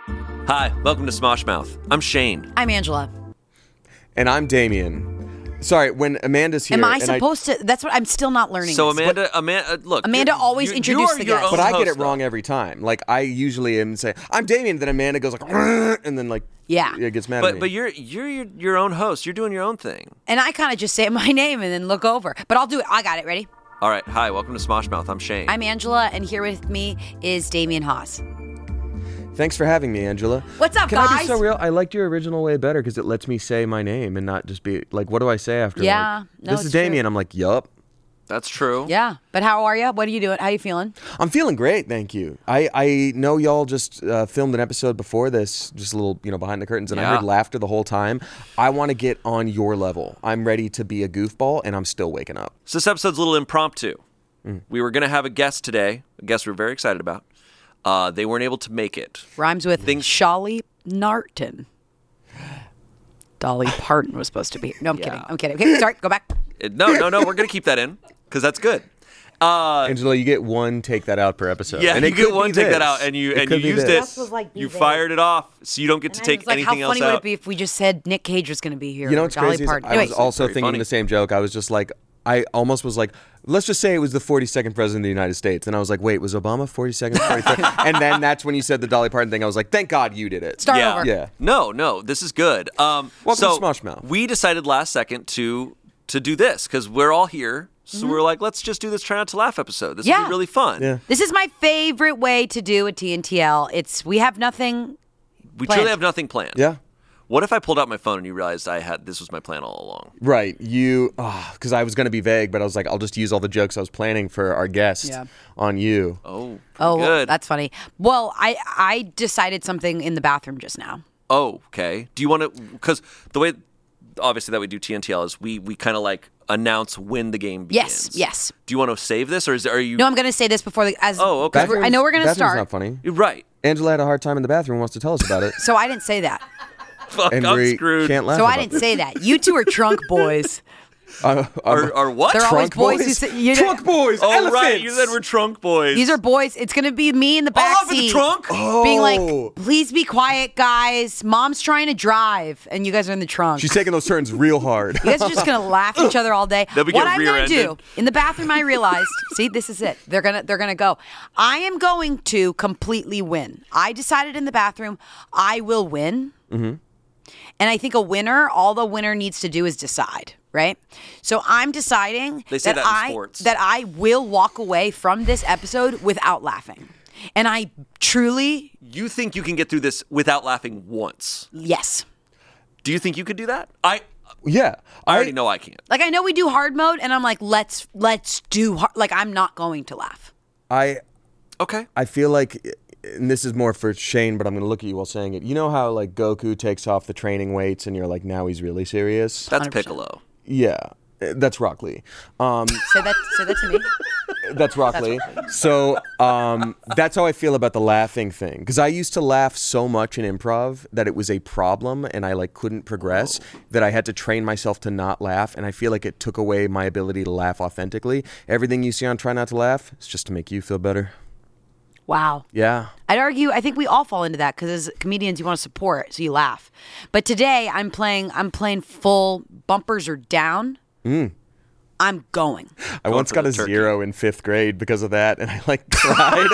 Hi, welcome to Smosh Mouth. I'm Shane. I'm Angela. And I'm Damien. Sorry, when Amanda's here... Am I supposed to... That's what I'm still not learning. So this. Amanda always introduced the guest. But I get it wrong every time. Like, I usually am saying, I'm Damien, then Amanda goes like, and then like... Yeah. It gets mad at me. But you're your own host. You're doing your own thing. And I kind of just say my name and then look over. But I'll do it. I got it. Ready? All right. Hi, welcome to Smosh Mouth. I'm Shane. I'm Angela, and here with me is Damien Haas. Thanks for having me, Angela. What's up, Can guys? I be so real? I liked your original way better because it lets me say my name and not just be like, what do I say after? Yeah. Like, No, this it's is Damien. true. I'm like, yup. That's true. Yeah. But how are you? What are you doing? How are you feeling? I'm feeling great, thank you. I know y'all just filmed an episode before this, just a little, behind the curtains, and I heard laughter the whole time. I want to get on your level. I'm ready to be a goofball, and I'm still waking up. So this episode's a little impromptu. We were going to have a guest today, a guest we're very excited about. They weren't able to make it. Rhymes with Sholly Narton. Dolly Parton was supposed to be here. No, I'm kidding. Okay, sorry, go back. No, we're going to keep that in because that's good. Angela, you get one take that out per episode. Yeah, and you get one take that out, and you used it. Was like, you fired it off, so you don't get to take anything else out. How funny would it be if we just said Nick Cage was going to be here? You know what's Dolly crazy? Parton. I was also Very thinking funny. the same joke. I was just like, I almost was like, let's just say it was the 42nd president of the United States. And I was like, wait, was Obama 42nd, 43rd? And then that's when you said the Dolly Parton thing. I was like, thank God you did it. Start over. Yeah. No, this is good. Welcome to Smosh Mouth. We decided last second to do this because we're all here. So we're like, let's just do this Try Not to Laugh episode. This will be really fun. Yeah. This is my favorite way to do a TNTL. We have nothing We planned. truly have nothing planned. Yeah. What if I pulled out my phone and you realized this was my plan all along? Right. Because I was going to be vague, but I was like, I'll just use all the jokes I was planning for our guest on you. Oh, Oh, good. that's funny. Well, I decided something in the bathroom just now. Oh, okay. Do you want to? Because the way, obviously, that we do TNTL is we kind of like announce when the game begins. Yes. Do you want to save this, or are you? No, I'm going to say this before Oh, okay. I know we're going to Bathroom's start. not funny. Right. Angela had a hard time in the bathroom and wants to tell us about it. So I didn't say that. Fuck, And I'm we screwed. can't laugh So I about didn't say that. You two are trunk boys. Or what? They're always Trunk boys who boys? say Trunk boys! Oh, elephants! right. You said we're trunk boys. These are boys. It's going to be me in the back off in the seat trunk. being Oh. like, please be quiet, guys. Mom's trying to drive, and you guys are in the trunk. She's taking those turns real hard. You guys are just gonna laugh at each other all day. Then we What get I'm gonna do rear-ended. in the bathroom, I realized. See, this is it. They're gonna go. I am going to completely win. I decided in the bathroom I will win. Mm-hmm. And I think all the winner needs to do is decide, right? So I'm deciding They say that in sports. that I will walk away from this episode without laughing. And I truly, You think you can get through this without laughing once? yes. Do you think you could do that? Yeah. I already know I can't. Like, I know we do hard mode, and I'm like, let's do hard. Like, I'm not going to laugh. Okay. I feel like, and this is more for Shane, but I'm going to look at you while saying it. You know how like Goku takes off the training weights and you're like, now he's really serious? That's 100%. Piccolo. Yeah. That's Rock Lee. Say that to me. That's Rock Lee. So that's how I feel about the laughing thing. Because I used to laugh so much in improv that it was a problem and I like couldn't progress that I had to train myself to not laugh. And I feel like it took away my ability to laugh authentically. Everything you see on Try Not to Laugh is just to make you feel better. Wow. Yeah. I'd argue, I think we all fall into that because as comedians, you want to support, so you laugh. But today, I'm playing full bumpers are down. I'm going. I once for got the a turkey. 0 in 5th grade because of that, and I like cried.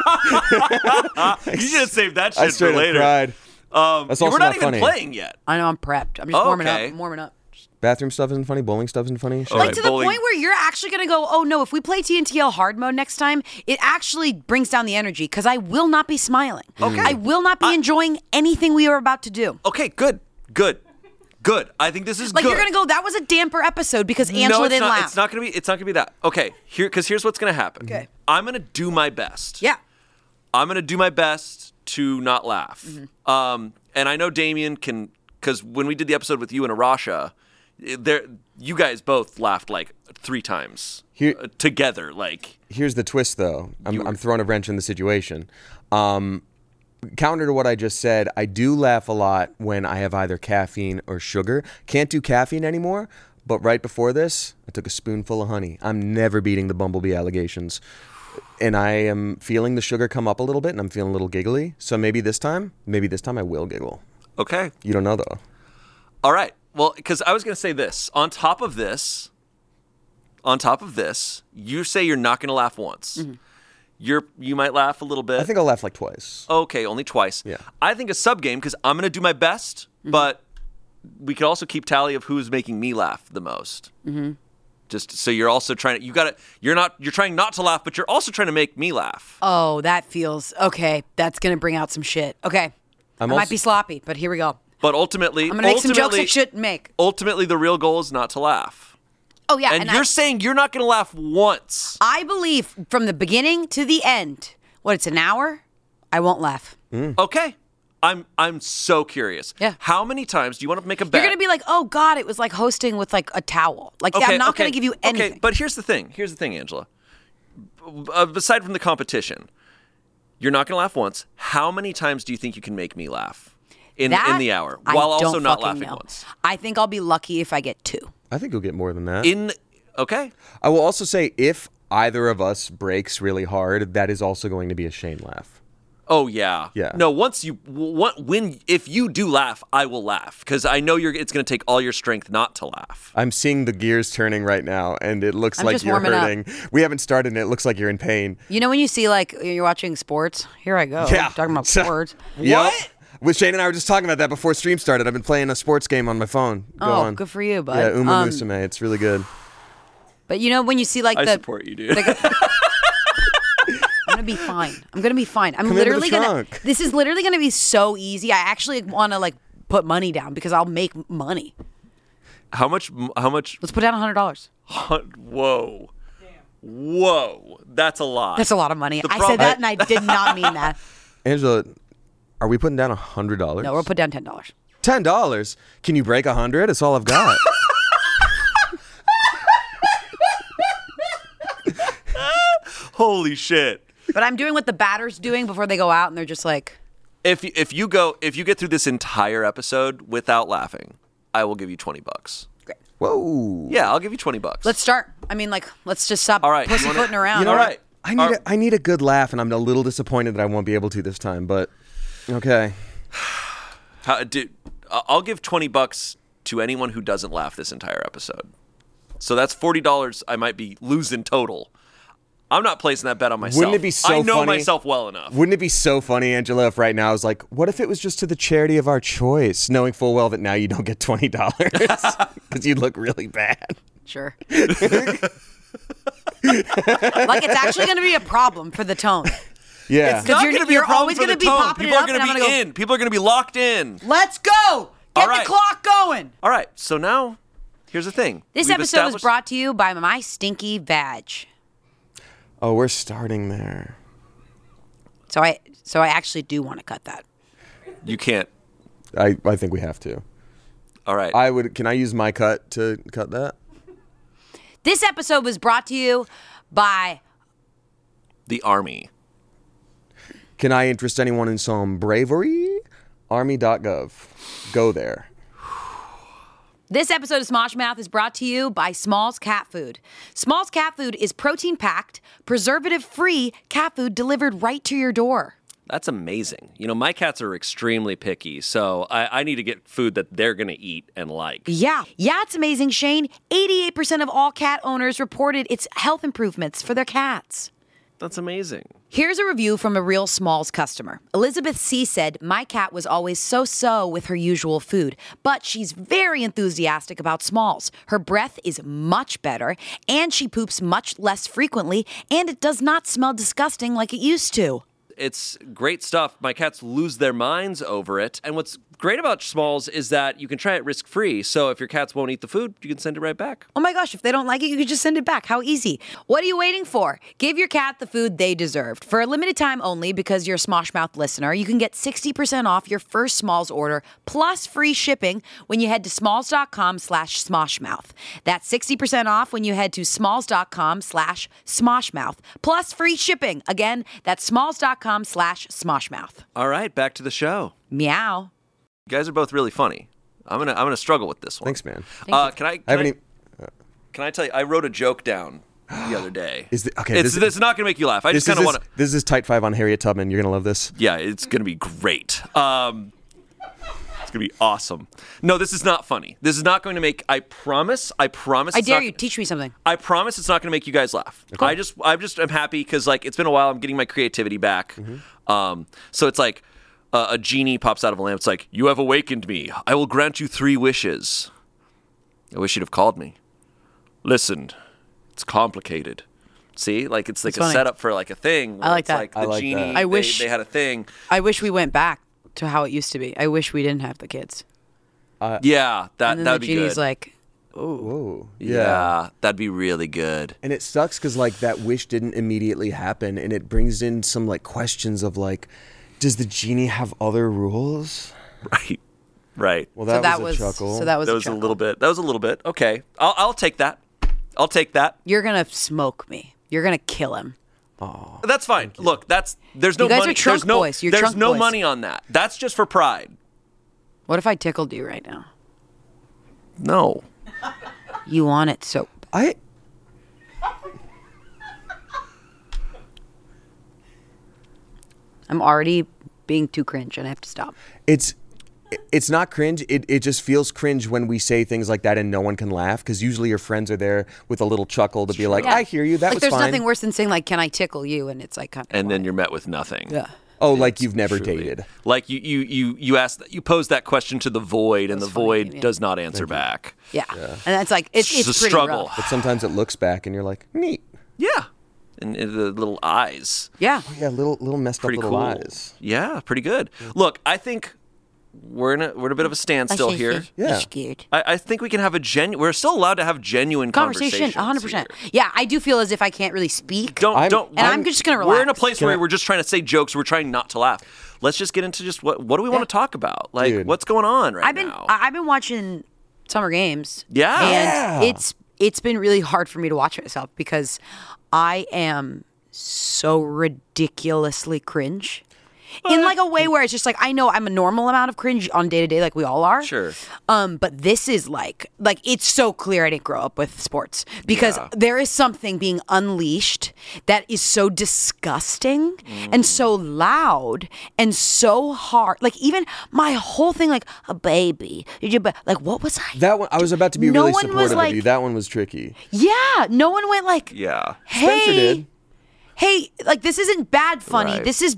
You should save that I shit for straight up later. cried. That's also We're not not even funny. playing yet. I know I'm prepped. I'm just warming up. I'm warming up. Bathroom stuff isn't funny. Bowling stuff isn't funny. Shit. All Like right, to the bowling. point where you're actually going to go, oh no, if we play TNTL hard mode next time, it actually brings down the energy because I will not be smiling. Okay. I will not be enjoying anything we are about to do. Okay, good. I think this is Like good. you're going to go, that was a damper episode because Angela it's didn't not, laugh. It's not gonna be that. Okay, here's what's gonna happen. Okay. I'm gonna do my best. Yeah. I'm gonna do my best to not laugh. Mm-hmm. And I know Damien can, because when we did the episode with you and Arasha, you guys both laughed like 3 times together. Like, Here's the twist, though. I'm throwing a wrench in the situation. Counter to what I just said, I do laugh a lot when I have either caffeine or sugar. Can't do caffeine anymore, but right before this, I took a spoonful of honey. I'm never beating the Bumblebee allegations. and I am feeling the sugar come up a little bit, and I'm feeling a little giggly. So maybe this time I will giggle. Okay. You don't know though. All right. Well, because I was going to say this. On top of this, you say you're not going to laugh once. Mm-hmm. You might laugh a little bit. I think I'll laugh like twice. Okay, only twice. Yeah. I think a sub game, because I'm going to do my best, but we could also keep tally of who's making me laugh the most. Mm-hmm. Just so you're also trying to, you're trying not to laugh, but you're also trying to make me laugh. Oh, that feels okay. That's gonna bring out some shit. Okay, I might be sloppy, but here we go. But ultimately, I'm gonna make some jokes I shouldn't make. Ultimately, the real goal is not to laugh. Oh yeah, and you're saying you're not gonna laugh once. I believe from the beginning to the end. It's an hour? I won't laugh. Okay. I'm so curious. Yeah. How many times do you want to make a bet? You're going to be like, oh, God, it was like hosting with like a towel. Like, I'm not going to give you anything. Okay, but here's the thing, Angela. Aside from the competition, you're not going to laugh once. How many times do you think you can make me laugh in the hour while also not laughing once? I think I'll be lucky if I get 2. I think you'll get more than that. Okay. I will also say if either of us breaks really hard, that is also going to be a Shane laugh. Oh yeah. Yeah. No, if you do laugh, I will laugh because I know it's going to take all your strength not to laugh. I'm seeing the gears turning right now, and it looks like you're hurting. We haven't started, and it looks like you're in pain. You know when you see like you're watching sports? Here I go. Yeah. Talking about sports. What? With Shane and I were just talking about that before stream started. I've been playing a sports game on my phone. Go on. Good for you, bud. Yeah, Uma Musume. It's really good. But you know when you see like I support you, dude. I'm gonna be fine. I'm literally gonna. This is literally gonna be so easy. I actually want to like put money down because I'll make money. How much? Let's put down $100. Whoa. Damn. Whoa. That's a lot. That's a lot of money. I said that and I did not mean that. Angela, are we putting down $100? No, we'll put down $10. $10? Can you break 100? That's all I've got. Holy shit. But I'm doing what the batter's doing before they go out, and they're just like, if you get through this entire episode without laughing, I will give you $20. Great. Whoa. Yeah, I'll give you $20. Let's start. I mean, like, let's just stop pussyfooting around. You know all right. I need a good laugh, and I'm a little disappointed that I won't be able to this time, but okay. I'll give $20 to anyone who doesn't laugh this entire episode. So that's $40 I might be losing total. I'm not placing that bet on myself. Wouldn't it be so funny? I know myself well enough. Wouldn't it be so funny, Angela, if right now I was like, what if it was just to the charity of our choice, knowing full well that now you don't get $20 because you look really bad. Sure. Like it's actually going to be a problem for the tone. Yeah. It's not going to be a problem for the tone. People are going to be in. People are going to be locked in. Let's go. Get the clock going. All right. So now, here's the thing. This episode is brought to you by My Stinky Vag. Oh, we're starting there. So I actually do want to cut that. You can't. I think we have to. All right. Can I use my cut to cut that? This episode was brought to you by the Army. Can I interest anyone in some bravery? Army.gov. Go there. This episode of Smosh Mouth is brought to you by Smalls Cat Food. Smalls Cat Food is protein-packed, preservative-free cat food delivered right to your door. That's amazing. You know, my cats are extremely picky, so I need to get food that they're going to eat and like. Yeah, it's amazing, Shane. 88% of all cat owners reported its health improvements for their cats. That's amazing. Here's a review from a real Smalls customer. Elizabeth C. said, my cat was always so with her usual food, but she's very enthusiastic about Smalls. Her breath is much better, and she poops much less frequently, and it does not smell disgusting like it used to. It's great stuff. My cats lose their minds over it. And what's great about Smalls is that you can try it risk-free. So if your cats won't eat the food, you can send it right back. Oh my gosh, if they don't like it, you can just send it back. How easy. What are you waiting for? Give your cat the food they deserved. For a limited time only, because you're a Smosh Mouth listener, you can get 60% off your first Smalls order plus free shipping when you head to smalls.com/smoshmouth. That's 60% off when you head to smalls.com/smoshmouth plus free shipping. Again, that's smalls.com/smoshmouth. All right, back to the show. Meow. You guys are both really funny. I'm gonna struggle with this one. Thanks, man. Can I tell you? I wrote a joke down the other day. Okay, It's not going to make you laugh. I just kind of want to. This is Tight 5 on Harriet Tubman. You're gonna love this. Yeah, it's going to be great. It's going to be awesome. No, this is not funny. This is not going to make. I promise. I it's dare not- you. Teach me something. I promise it's not going to make you guys laugh. I'm happy because like it's been a while. I'm getting my creativity back. So it's like a genie pops out of a lamp. It's like, you have awakened me. I will grant you 3 wishes. I wish you'd have called me. Listen, it's complicated. See, like it's like That's a funny. setup for like a thing. I like it's that. Like the I like genie. that. I wish- they had a thing. I wish we went back to how it used to be. I wish we didn't have the kids. Yeah, that And then would the be genie's good. like, Whoa. yeah, that'd be really good. And it sucks because like that wish didn't immediately happen, and it brings in some like questions of like, does the genie have other rules? Right. Well, so that was a chuckle. So that was That a was a chuckle. little bit. That was a little bit. Okay, I'll take that. I'll take that. You're gonna smoke me. You're gonna kill him. That's fine. Look, there's no You guys money. are trunk there's no, boys. You're there's trunk no boys. money on that. That's just for pride. What if I tickled you right now? No. You want it so. I'm already being too cringe and I have to stop. It's not cringe. It just feels cringe when we say things like that and no one can laugh because usually your friends are there with a little chuckle to be like, I hear you. That like, was there's fine. nothing worse than saying like, "Can I tickle you?" And it's like kind of. And then you're met with nothing. Yeah. Oh, like you've never Truly. dated. Like you asked, you posed that question to the void, and the That's funny, void yeah. does not answer back. Yeah. And that's like it's It's a pretty struggle. rough. But sometimes it looks back and you're like, neat. Yeah. And the little eyes. Yeah. Yeah, little messed Pretty up little cool. eyes. Yeah, pretty good. Look, I think we're in a bit of a standstill here. Yeah. Scared. I think we can have we're still allowed to have genuine Conversation, conversations 100%. here. Yeah, I do feel as if I can't really speak. Don't. And I'm just gonna We're in a relax. place where we're just trying to say jokes. We're trying not to laugh. Let's just get into just what do we want to talk about? Like, Dude. what's going on right now? I've been watching summer games. Yeah. And Yeah. it's been really hard for me to watch myself because I am so ridiculously cringe. In like a way where it's just like I know I'm a normal amount of cringe on day to day, like we all are. Sure. But this is like it's so clear I didn't grow up with sports because there is something being unleashed that is so disgusting and so loud and so hard. Like even my whole thing, like a baby, like what was I? That one, I was about to be No really one was supportive like- of you. That one was tricky. Yeah, no one went like, Yeah. hey, Spencer did. hey, like this isn't bad funny. Right. This is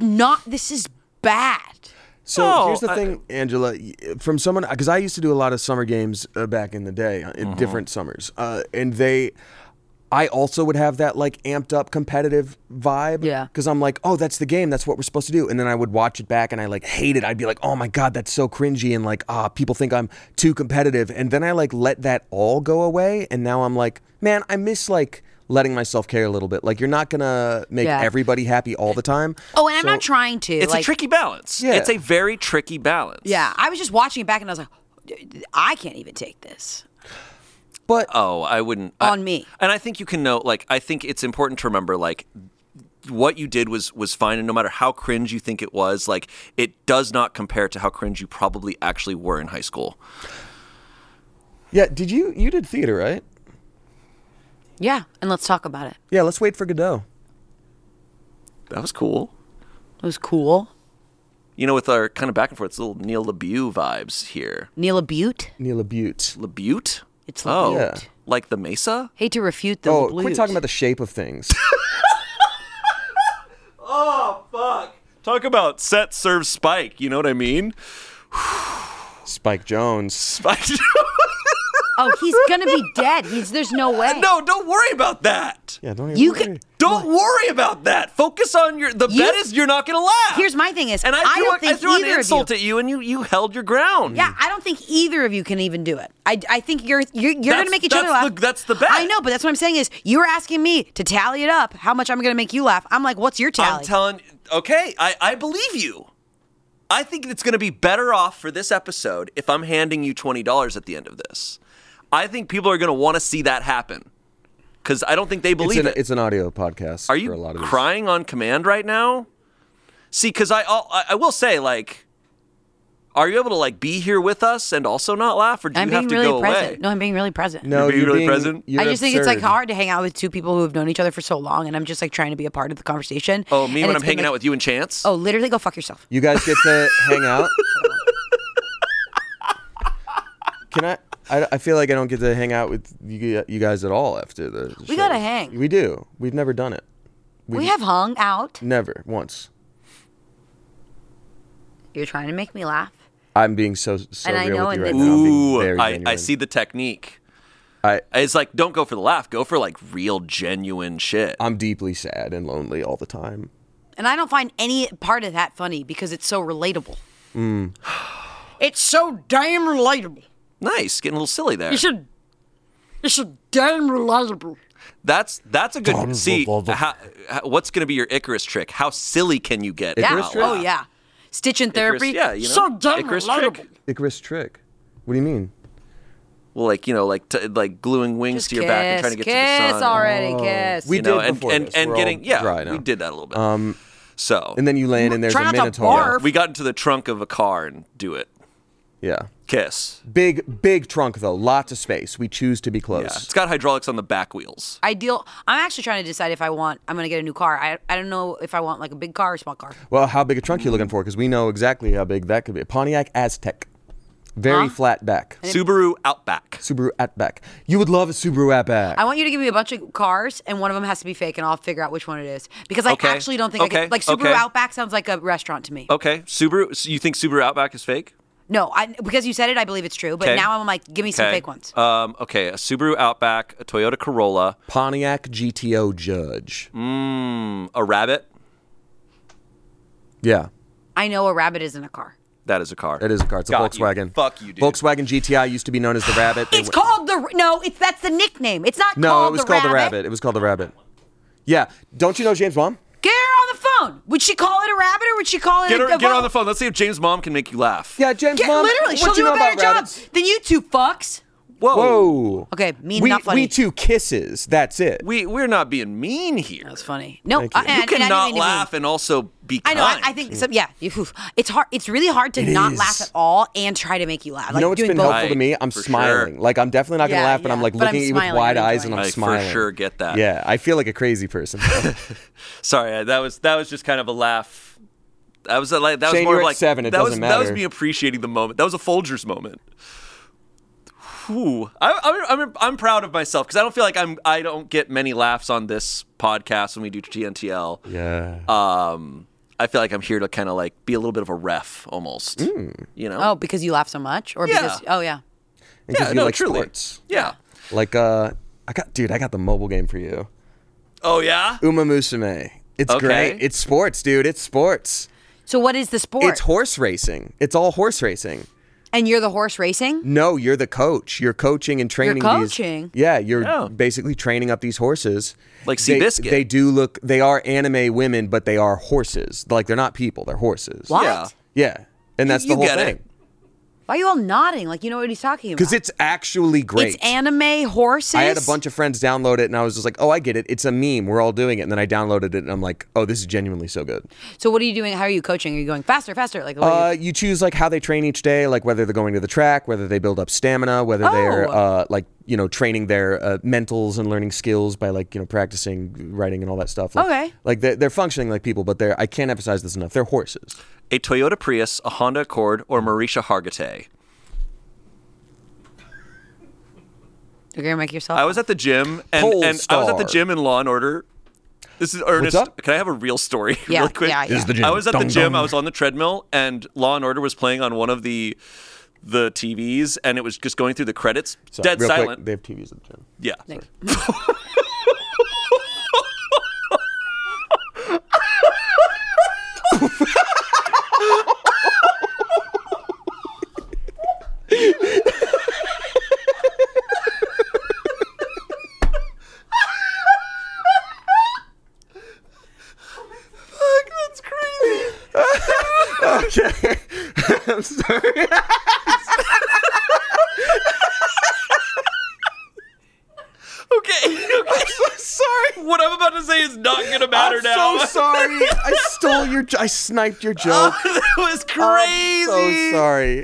bad. So No, here's the thing, Angela, from someone, because I used to do a lot of summer games back in the day, in different summers, and I also would have that like amped up competitive vibe. Yeah. Because I'm like, oh, that's the game. That's what we're supposed to do. And then I would watch it back and I like hate it. I'd be like, oh my God, that's so cringy. And like, people think I'm too competitive. And then I like let that all go away. And now I'm like, man, I miss like letting myself care a little bit. Like you're not going to make Yeah. everybody happy all the time. Oh, and I'm not trying to. It's like, a tricky balance. Yeah. It's a very tricky balance. Yeah, I was just watching it back and I was like, I can't even take this But Oh, I wouldn't. on me. And I think you can know, like, I think it's important to remember, like, what you did was fine, and no matter how cringe you think it was, like, it does not compare to how cringe you probably actually were in high school. yeah, you did theater, right? Yeah, and let's talk about it. Yeah, let's wait for Godot. That was cool. It was cool. You know, with our kind of back and forth, it's little Neil LaBute vibes here. Neil Butte. Neela Butte. LaBute? It's Oh, LaBute. Yeah. like the Mesa? Hate to refute the Oh, LaBute. quit talking about the shape of things. Oh, fuck. Talk about set, serve, spike. You know what I mean? Spike Jones. Spike. Oh, he's gonna be dead. There's no way. No, don't worry about that. Yeah, don't even You worry. can. Don't worry about that. Focus on the bet is you're not going to laugh. Here's my thing is, And I don't think threw an either of you. insult at you, and you held your ground. Yeah, I don't think either of you can even do it. I think you're gonna make each other laugh. That's the bet. I know, but that's what I'm saying is you were asking me to tally it up how much I'm gonna make you laugh. I'm like, what's your tally? I'm telling. Okay, I believe you. I think it's going to be better off for this episode if I'm handing you $20 at the end of this. I think people are going to want to see that happen because I don't think they believe it. It's an audio podcast. Are for you a lot of these. crying on command right now? See, because I will say, like, Are you able to like be here with us and also not laugh, or do I'm you have being to really go present. away? No, I'm being really present. No, You're being really present? you're I just think it's like absurd. hard to hang out with two people who have known each other for so long, and I'm just like trying to be a part of the conversation. Oh, me And when it's I'm been, hanging out with you and Chance? Oh, literally, go fuck yourself. You guys get to hang out. Can I? I feel like I don't get to hang out with you guys at all after the show. We gotta hang. We do. We've never done it. We have hung out. Never once. You're trying to make me laugh. I'm being so And I real know with you in right this- now. I'm being Ooh, very I genuine. see the technique. I It's like, don't go for the laugh. Go for like real, genuine shit. I'm deeply sad and lonely all the time. And I don't find any part of that funny because it's so relatable. It's so damn relatable. Nice. Getting a little silly there. It's a damn relatable. That's a good. See, what's going to be your Icarus trick? How silly can you get? Yeah. Icarus trick? Oh, yeah. Stitch and therapy. yeah, you know, So damn Icarus relatable. trick. Icarus trick. What do you mean? Well, like, you know, like gluing wings Just to your back and trying to get to the sun. Kiss already, kiss. We You know, did and before this. We're all getting dry now. we did that a little bit. So And then you land and there's Try a not to minotaur. barf. we got into the trunk of a car and do it. Yeah. Kiss. Big trunk though. Lots of space. We choose to be Yeah. close. It's got hydraulics on the back wheels. I'm actually trying to decide if I'm going to get a new car. I don't know if I want like a big car or a small car. Well, how big a trunk you looking for? Because we know exactly how big that could be. A Pontiac Aztec. Very flat back. Subaru Outback. Subaru Outback. You would love a Subaru Outback. I want you to give me a bunch of cars, and one of them has to be fake, and I'll figure out which one it is. Because I Okay. actually don't think I Okay. could. Like, Subaru Okay. Outback sounds like a restaurant to me. Okay. Subaru. So you think Subaru Outback is fake? No, because you said it, I believe it's true. But Okay. now I'm like, give me some Okay. fake ones. Okay. A Subaru Outback, a Toyota Corolla, Pontiac GTO Judge. a Rabbit. Yeah, I know a Rabbit isn't a car. That is a car. it is a car. It's a Got you. Volkswagen. Fuck you, dude. Volkswagen GTI used to be known as the Rabbit. It's called that's the nickname. It's not No, called it was the called Rabbit. the Rabbit. It was called the Rabbit. Yeah. Don't you know James' mom? Get her on the phone. Would she call it a Rabbit or would she call it Get a her on the phone. Let's see if James' mom can make you laugh. Yeah, James' Get, mom. literally, she'll what you do know a better about job rabbits? than you two fucks. Whoa. Whoa. Okay, mean, we, not funny. We two kisses. That's it. We're not being mean here. That's funny. No, Thank you. and You I didn't cannot mean to be laugh and also be I kind. know. I think some. Yeah, it's hard. It's really hard to not is. laugh at all and try to make you laugh. You know what's doing been both. helpful to me? I'm For smiling. sure. Like I'm definitely not gonna Yeah, laugh, but I'm yeah. like But I'm looking at you with smiling, wide I'm eyes and I'm I for smiling. sure get that. Yeah, I feel like a crazy person. Sorry, that was just kind of a laugh. That was more Shane, of you're at like 7, it that doesn't That was matter. me appreciating the moment. That was a Folgers moment. Whew. I'm proud of myself because I don't feel like I don't get many laughs on this podcast when we do TNTL. Yeah. I feel like I'm here to kind of like be a little bit of a ref almost. You know? Oh, because you laugh so much, or Yeah. because yeah. Because yeah, you no, like truly. sports. Yeah. Like I got the mobile game for you. Oh yeah. Uma Musume. It's Okay. great. It's sports, dude. It's sports. So what is the sport? It's horse racing. It's all horse racing. And you're the horse racing. No, you're the coach. You're coaching and training coaching? these. Yeah, you're Yeah. basically training up these horses. Like Seabiscuit. They are anime women, but they are horses. Like they're not people, they're horses. What? Yeah. Yeah. And that's You the whole get it. thing. Why are you all nodding? Like you know what he's talking about? Because it's actually great. It's anime horses. I had a bunch of friends download it and I was just like, oh, I get it. It's a meme. We're all doing it. And then I downloaded it and I'm like, oh, this is genuinely so good. So what are you doing? How are you coaching? Are you going faster? Like what are you... You choose like how they train each day, like whether they're going to the track, whether they build up stamina, whether they're like, you know, training their mentals and learning skills by like, you know, practicing writing and all that stuff. Like, Okay. Like they're functioning like people, but I can't emphasize this enough. They're horses. A Toyota Prius, a Honda Accord, or Marisha Hargitay. You're gonna make yourself. I was at the gym and Pole I was at the star. gym in Law and Order. This is Ernest. up? Can I have a real story Yeah, really quick? yeah, yeah. This is the gym. I was at the Dong, gym. dong. I was on the treadmill, and Law and Order was playing on one of the TVs, and it was just going through the credits. So, Dead real silent. Quick, they have TVs at the gym. Yeah. Thanks. That's crazy. Okay. I'm sorry. Okay. Sorry. what I'm about to say is not gonna matter I'm now. so sorry. I sniped your joke. That was crazy. I'm so sorry.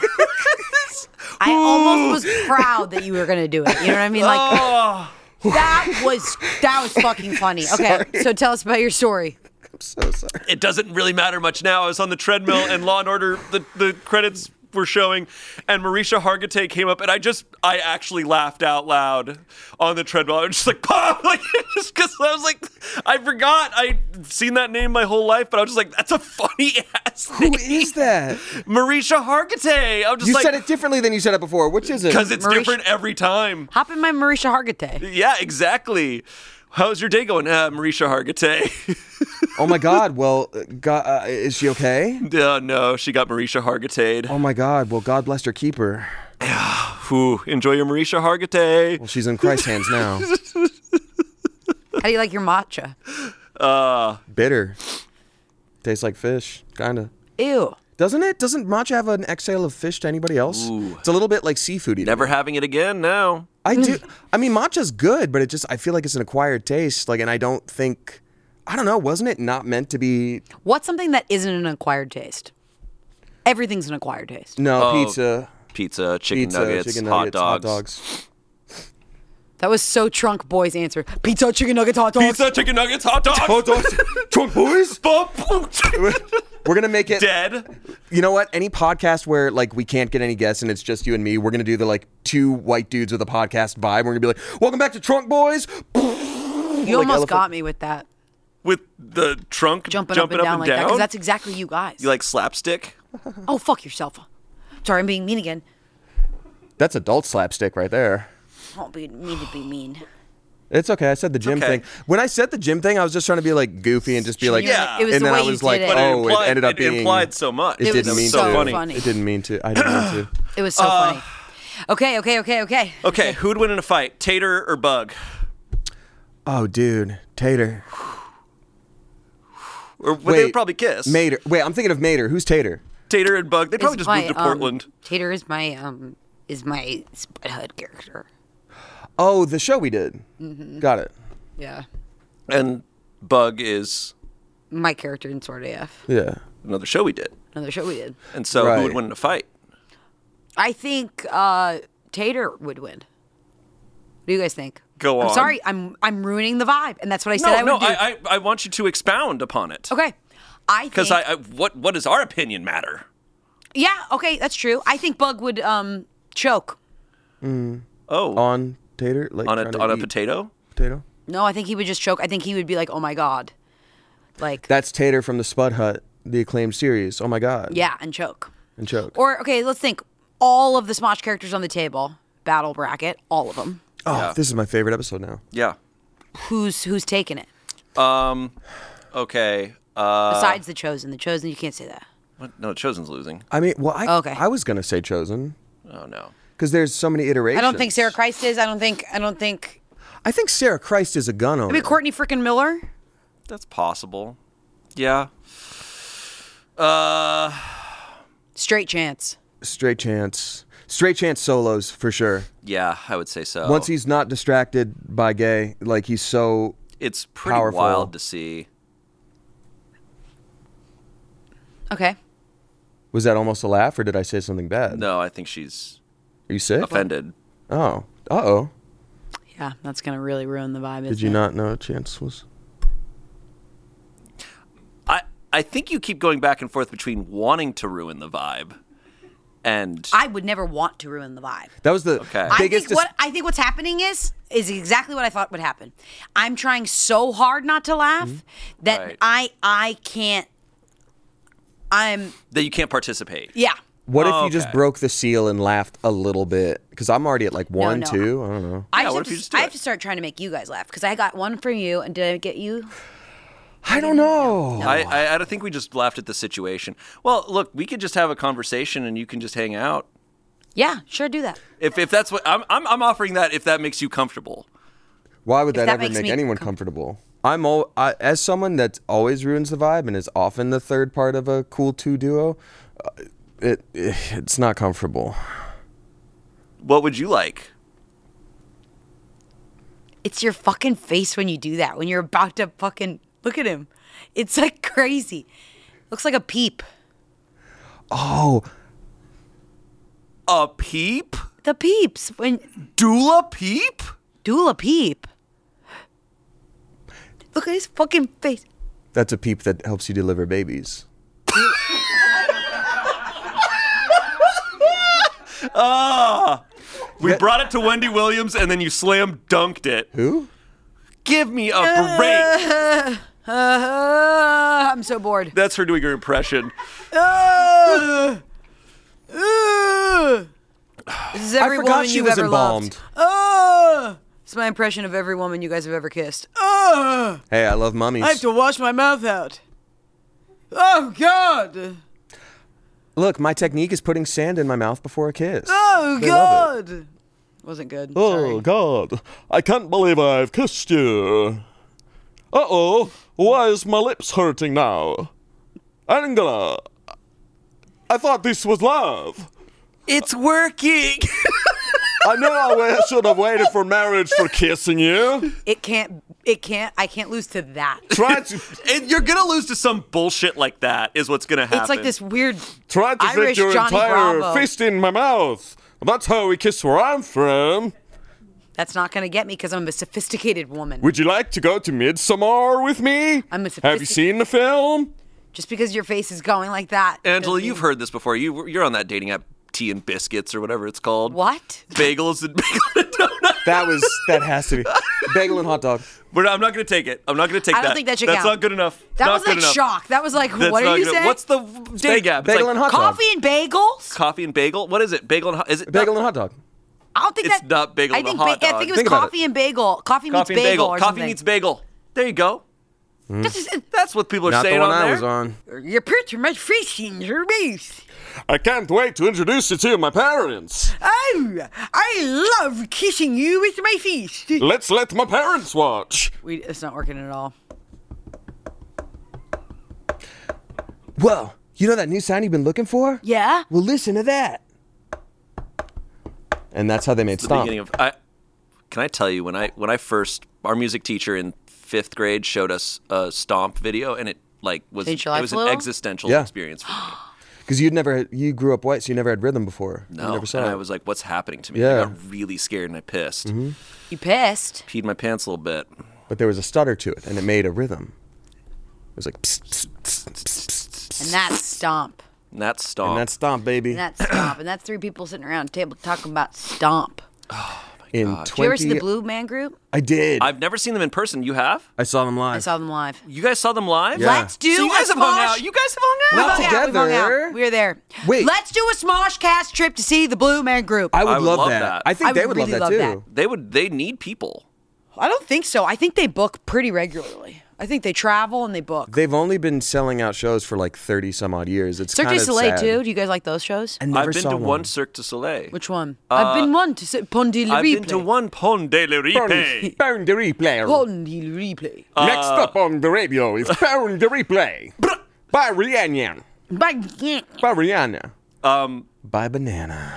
I almost was proud that you were gonna do it. You know what I mean? Like Oh. that was fucking funny. Okay, so tell us about your story. I'm so sorry. It doesn't really matter much now. I was on the treadmill and Law and Order, the credits were showing, and Marisha Hargitay came up, and I actually laughed out loud on the treadmill. I was just like, pop! Like, just because I was like, I forgot I'd seen that name my whole life, but I was just like, that's a funny ass name. Who is that? Marisha Hargitay. I'm just You like, said it differently than you said it before. Which is it? because it's Marisha- different every time. Hop in my Marisha Hargitay. Yeah, exactly. How's your day going, Marisha Hargitay? Oh my God. Well, is she okay? No, she got Marisha Hargitay'd. Oh my God. Well, God bless her, keep her. Enjoy your Marisha Hargitay. Well, she's in Christ's hands now. How do you like your matcha? Bitter. Tastes like fish, kinda. Ew. Doesn't it? Doesn't matcha have an exhale of fish to anybody else? Ooh. It's a little bit like seafoody. Never having it again, no. I do. I mean, matcha's good, but I feel like it's an acquired taste. Like, and I don't know. Wasn't it not meant to be? What's something that isn't an acquired taste? Everything's an acquired taste. No, Oh, pizza, chicken nuggets, hot dogs. That was so Trunk Boy's answer. Pizza, chicken nuggets, hot dogs. Pizza, chicken nuggets, hot dogs. Hot dogs. Trunk boys. We're gonna make it Dead. You know what? Any podcast where like we can't get any guests and it's just you and me, we're gonna do the like two white dudes with a podcast vibe. We're gonna be like, "Welcome back to Trunk Boys." You almost got me with that. With the trunk Jumping up and down like that. Because that's exactly you guys. You like slapstick? Oh, fuck yourself. Sorry, I'm being mean again. That's adult slapstick right there. Don't be mean to be mean. It's okay. I said the gym Okay. thing. When I said the gym thing, I was just trying to be like goofy and just be like, Yeah. It was and the then way I you was did like, it. But oh, it ended up being. implied so much. It It didn't was mean so to. funny. It didn't mean to. I didn't mean to. It was so funny. Okay. Okay, who'd win in a fight, Tater or Bug? Oh, dude, Tater. Or they would probably kiss. Mater. Wait, I'm thinking of Mater. Who's Tater? Tater and Bug. They probably Is just moved to my, Portland. Tater is my Spud Hud character. Oh, the show we did. Mm-hmm. Got it. Yeah. And Bug is My character in Sword AF. Yeah. another show we did. Another show we did. And so Right. who would win in a fight? I think Tater would win. What do you guys think? Go on. I'm sorry, I'm ruining the vibe, and that's what I said I would do. I want you to expound upon it. Okay. I think Because what does our opinion matter? yeah, okay, that's true. I think Bug would choke. Oh, On Tater? Like on trying to a eat potato? potato? No, I think he would just choke. I think he would be like, "Oh my god." Like That's Tater from the Spud Hut, the acclaimed series. Oh my God. yeah, and choke. And choke. Or okay, let's think. All of the Smosh characters on the table, battle bracket, all of them. Oh, Yeah. this is my favorite episode now. Yeah. Who's taking it? Okay. Besides the Chosen. The Chosen, you can't say that. What? No, Chosen's losing. I mean, well, Okay. I was gonna say Chosen Oh no. because there's so many iterations. I don't think Sarah Christ is. I don't think. I think Sarah Christ is a gun owner. Maybe Courtney freaking Miller. That's possible. Yeah. Straight chance. Straight chance solos for sure. Yeah, I would say so. Once he's not distracted by gay, like he's so It's pretty powerful. wild to see. Okay. Was that almost a laugh, or did I say something bad? No, I think she's Are you sick? offended. Oh. Uh-oh. Yeah, that's gonna really ruin the vibe. Did you not know Chance was? I think you keep going back and forth between wanting to ruin the vibe and I would never want to ruin the vibe. That was the Okay. biggest. I think what's happening is exactly what I thought would happen. I'm trying so hard not to laugh that Right. I can't. that you can't participate. Yeah. What if Oh, you just okay. broke the seal and laughed a little bit? Because I'm already at like one, no. 2. I don't know. I Yeah, just what have if you to, just do I it? have to start trying to make you guys laugh because I got one from you, and did I get you? I don't know. I don't think we just laughed at the situation. Well, look, we could just have a conversation and you can just hang out. Yeah, sure, do that. If that's what I'm offering that if that makes you comfortable. Why would that that ever makes make me anyone comfortable? As someone that always ruins the vibe and is often the third part of a cool 2 duo. It's not comfortable. What would you like? It's your fucking face when you do that. When you're about to fucking look at him. It's like crazy. Looks like a peep. Oh, A peep? The peeps. When Dula peep? Dula peep. Look at his fucking face. that's a peep that helps you deliver babies. We brought it to Wendy Williams and then you slam dunked it. Who? Give me a break. I'm so bored. That's her doing her impression. This is every I forgot woman she you've was ever embalmed. loved. It's my impression of every woman you guys have ever kissed. Hey, I love mummies. I have to wash my mouth out. Oh, God. Look, my technique is putting sand in my mouth before a kiss. Oh, They love God. Wasn't good. Oh, Sorry. God. I can't believe I've kissed you. Uh-oh. Why is my lips hurting now? Angela. I thought this was love. It's working. I know I should have waited for marriage for kissing you. I can't lose to that. Tried to And you're going to lose to some bullshit like that is what's going to happen. It's like this weird Try to Irish fit your Johnny entire Bravo. fist in my mouth. That's how we kiss where I'm from. That's not going to get me because I'm a sophisticated woman. Would you like to go to Midsommar with me? I'm a Have you seen the film? Just because your face is going like that. Angela, doesn't you've mean- heard this before. You're on that dating app, Tea and Biscuits or whatever it's called. What? Bagels and donut. That has to be. Bagel and hot dog. But I'm not going to take it. I'm not going to take that. I don't think that should That's count. not good enough. That not was good like enough. shock. That was like, That's what not are you good- saying? What's the dating app? It's Bagel like and hot dog. Coffee and bagels? coffee and bagel. What is it? Bagel and is it Bagel and hot dog. I don't think It's that. not bagel I and a think hot I dog. think it was Think about coffee and bagel. Coffee meets coffee and bagel. bagel? Or Coffee something. meets bagel. There you go. This is, That's what people are Not the saying one on I there. was on. you put my face in your face. I can't wait to introduce you to my parents. Oh, I love kissing you with my face. Let's let my parents watch. It's not working at all. Whoa, you know that new sound you've been looking for? Yeah? Well, listen to that. And that's how they made The Stomp. beginning of can I tell you when I first our music teacher in 5th grade showed us a Stomp video and it like was Changed it your life was a an little? existential Yeah. experience for me. Because you grew up white, so you never had rhythm before. You No, never saw and it. I was like, "What's happening to me?" Yeah. I got really scared and I pissed, You pissed? peed my pants a little bit. But there was a stutter to it, and it made a rhythm. It was like, psst, psst, psst, psst, psst, And that's stomp. And that's Stomp. and that's Stomp, baby. And that's stomp. And that's three people sitting around a table talking about stomp. In Did you ever see the Blue Man Group? I did. I've never seen them in person. You have? I saw them live. I saw them live. You guys saw them live? Yeah. Let's do So you a guys have hung Smosh- out. You guys have hung out. Not We've hung out, we've hung together. out. We were there. Wait. Let's do a Smosh Cast trip to see the Blue Man Group. I would I would love, love that. that. I think I they would would really love that love too. They need people. I don't think so. I think they book pretty regularly. I think they travel and they book. They've only been selling out shows for like 30 some odd years. It's Cirque kind du of Soleil sad. too. Do you guys like those shows? I never I've been saw to one. one Cirque du Soleil. Which one? I've been one to say Pont de I've Replay. been to one Pont de la Ripe. Pound the replay. Pont de Replay. Next up on the radio is Pound the Replay by Rihanna. By Rihanna. By Banana.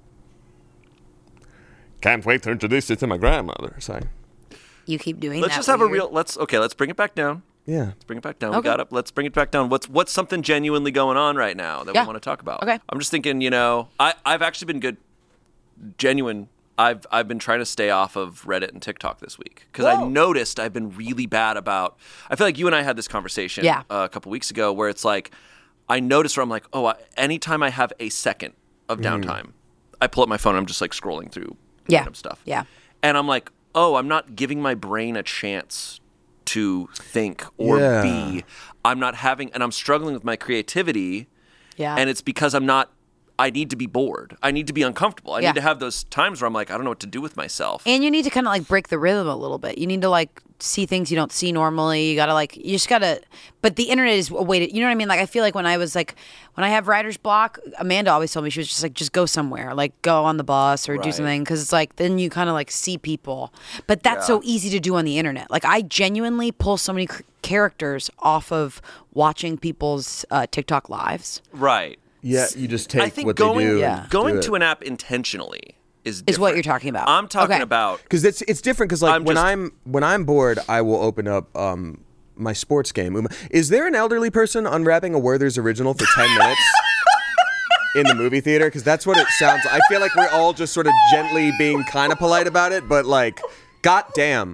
Can't wait to introduce you to my grandmother. Sorry. You keep doing Let's that. just have a weird- real. Let's bring it back down. Yeah. Let's bring it back down. Okay. We got up. Let's bring it back down. What's something genuinely going on right now that Yeah. we want to talk about? Okay. I'm just thinking. I've actually been good, genuine. I've been trying to stay off of Reddit and TikTok this week because I Whoa. noticed I've been really bad about. I feel like you and I had this conversation Yeah. a couple weeks ago where it's like I noticed where I'm like, anytime I have a second of downtime, I pull up my phone and I'm just like scrolling through random stuff. Yeah. And I'm like, I'm not giving my brain a chance to think or Yeah. be. I'm not having, and I'm struggling with my creativity. Yeah. And it's because I need to be bored. I need to be uncomfortable. I Yeah. need to have those times where I'm like, I don't know what to do with myself. And you need to kind of like break the rhythm a little bit. You need to like see things you don't see normally. You gotta you just gotta. But the internet is a way to. You know what I mean? Like I feel like when I have writer's block, Amanda always told me she was just like, just go somewhere, like go on the bus or do Right. something, because it's like then you kind of like see people. But that's so easy to do on the internet. Like I genuinely pull so many characters off of watching people's TikTok lives. Right. Yeah, you just I take think what going they do. Yeah. and going do to it. an app intentionally is different. what you're talking about. I'm talking Okay. about Because it's different. Because like I'm when I'm bored, I will open up my sports game. Is there an elderly person unwrapping a Werther's original for 10 minutes in the movie theater? Because that's what it sounds. I feel like we're all just sort of gently being kind of polite about it, but like, goddamn.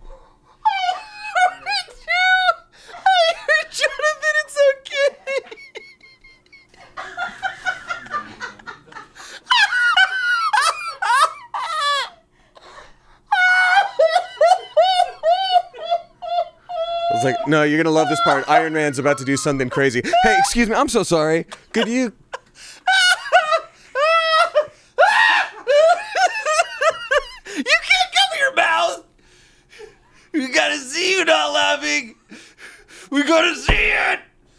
I heard Jonathan, it's okay. I was like, no, you're gonna love this part. Iron Man's about to do something crazy. Hey, excuse me, I'm so sorry. Could you? You can't cover your mouth. We gotta see you not laughing. We gotta see it.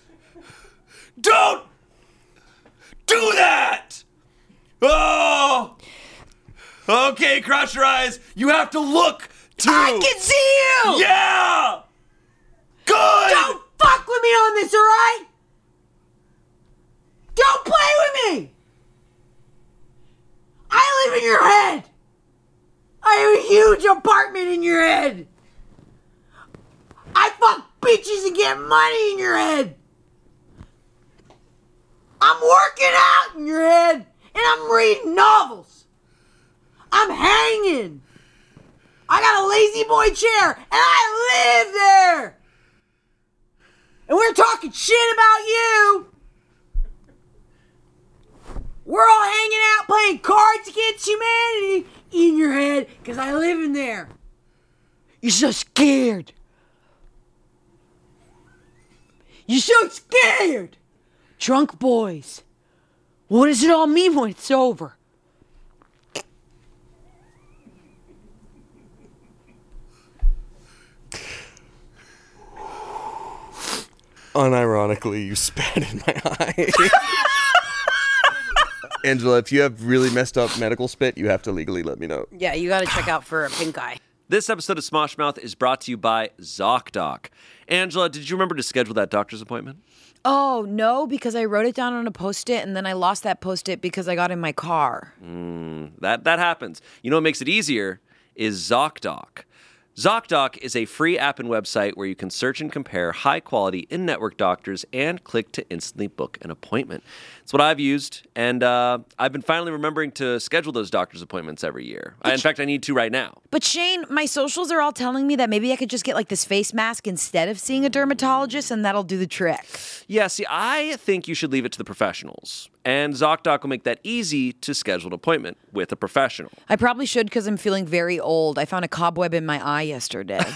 Don't do that. Oh. Okay, cross your eyes. You have to look too. I can see you. Yeah. Good. Don't fuck with me on this, all right? Don't play with me. I live in your head. I have a huge apartment in your head. I fuck bitches and get money in your head. I'm working out in your head, and I'm reading novels. I'm hanging. I got a lazy boy chair, and I live there. And we're talking shit about you. We're all hanging out playing Cards Against Humanity in your head because I live in there. You're so scared. You're so scared. Drunk boys. What does it all mean when it's over? Unironically, you spat in my eye. Angela, if you have really messed up medical spit, you have to legally let me know. Yeah, you got to check out for a pink eye. This episode of Smosh Mouth is brought to you by ZocDoc. Angela, did you remember to schedule that doctor's appointment? Oh, no, because I wrote it down on a Post-it, and then I lost that Post-it because I got in my car. That happens. You know what makes it easier is ZocDoc. ZocDoc is a free app and website where you can search and compare high-quality in-network doctors and click to instantly book an appointment. It's what I've used, and I've been finally remembering to schedule those doctor's appointments every year. In fact, I need to right now. But Shane, my socials are all telling me that maybe I could just get like this face mask instead of seeing a dermatologist, and that'll do the trick. Yeah, see, I think you should leave it to the professionals. And ZocDoc will make that easy to schedule an appointment with a professional. I probably should because I'm feeling very old. I found a cobweb in my eye yesterday.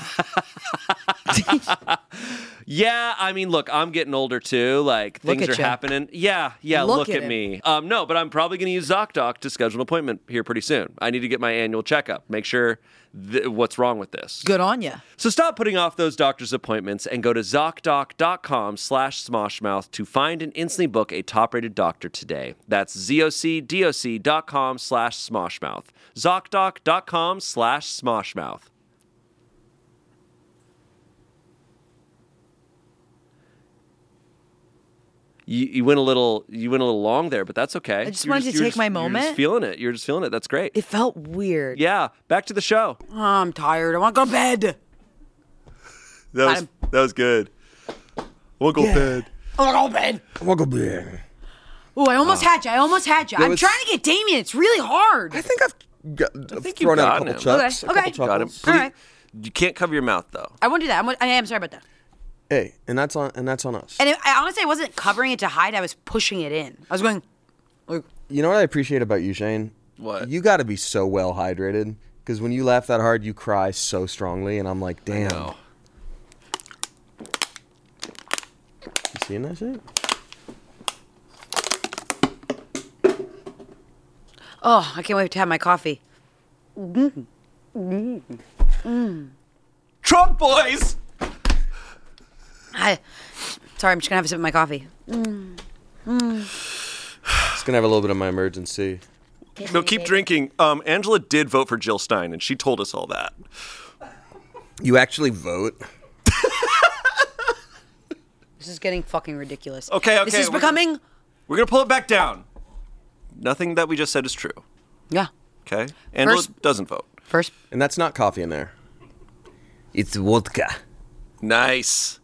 Yeah, I mean, look, I'm getting older too. Like, Look things at are ya. happening. Yeah, look at him. me. No, but I'm probably going to use ZocDoc to schedule an appointment here pretty soon. I need to get my annual checkup, make sure what's wrong with this. Good on you. So stop putting off those doctor's appointments and go to ZocDoc.com/Smoshmouth to find and instantly book a top-rated doctor today. That's ZocDoc.com/Smoshmouth. ZocDoc.com/Smoshmouth. You went a little long there, but that's okay. I just wanted to take my moment. You're just feeling it. You're just feeling it. That's great. It felt weird. Yeah, back to the show. Oh, I'm tired. I want to go to bed. That was good. We'll go bed. I want to go to bed. Welcome back. Oh, I almost had you. I'm was- trying to get Damien. It's really hard. I think I've think thrown you've out a gotten couple him. chucks. Okay, A couple okay. Got him. chuckles. All right. You can't cover your mouth though. I won't do that. I am sorry about that. Hey, and that's on us. And I honestly, I wasn't covering it to hide. I was pushing it in. I was going, like, You know what I appreciate about you, Shane? What? You got to be so well hydrated because when you laugh that hard, you cry so strongly, and I'm like, damn. No. You seeing that shit? oh, I can't wait to have my coffee. Trump boys. Sorry, I'm just gonna have a sip of my coffee. Just gonna have a little bit of my emergency. No, keep drinking. Angela did vote for Jill Stein, and she told us all that. You actually vote? This is getting fucking ridiculous. Okay, This is we're- becoming. We're gonna pull it back down. Nothing that we just said is true. Yeah. Okay. Angela First- doesn't vote. First, And that's not coffee in there. It's vodka. Nice.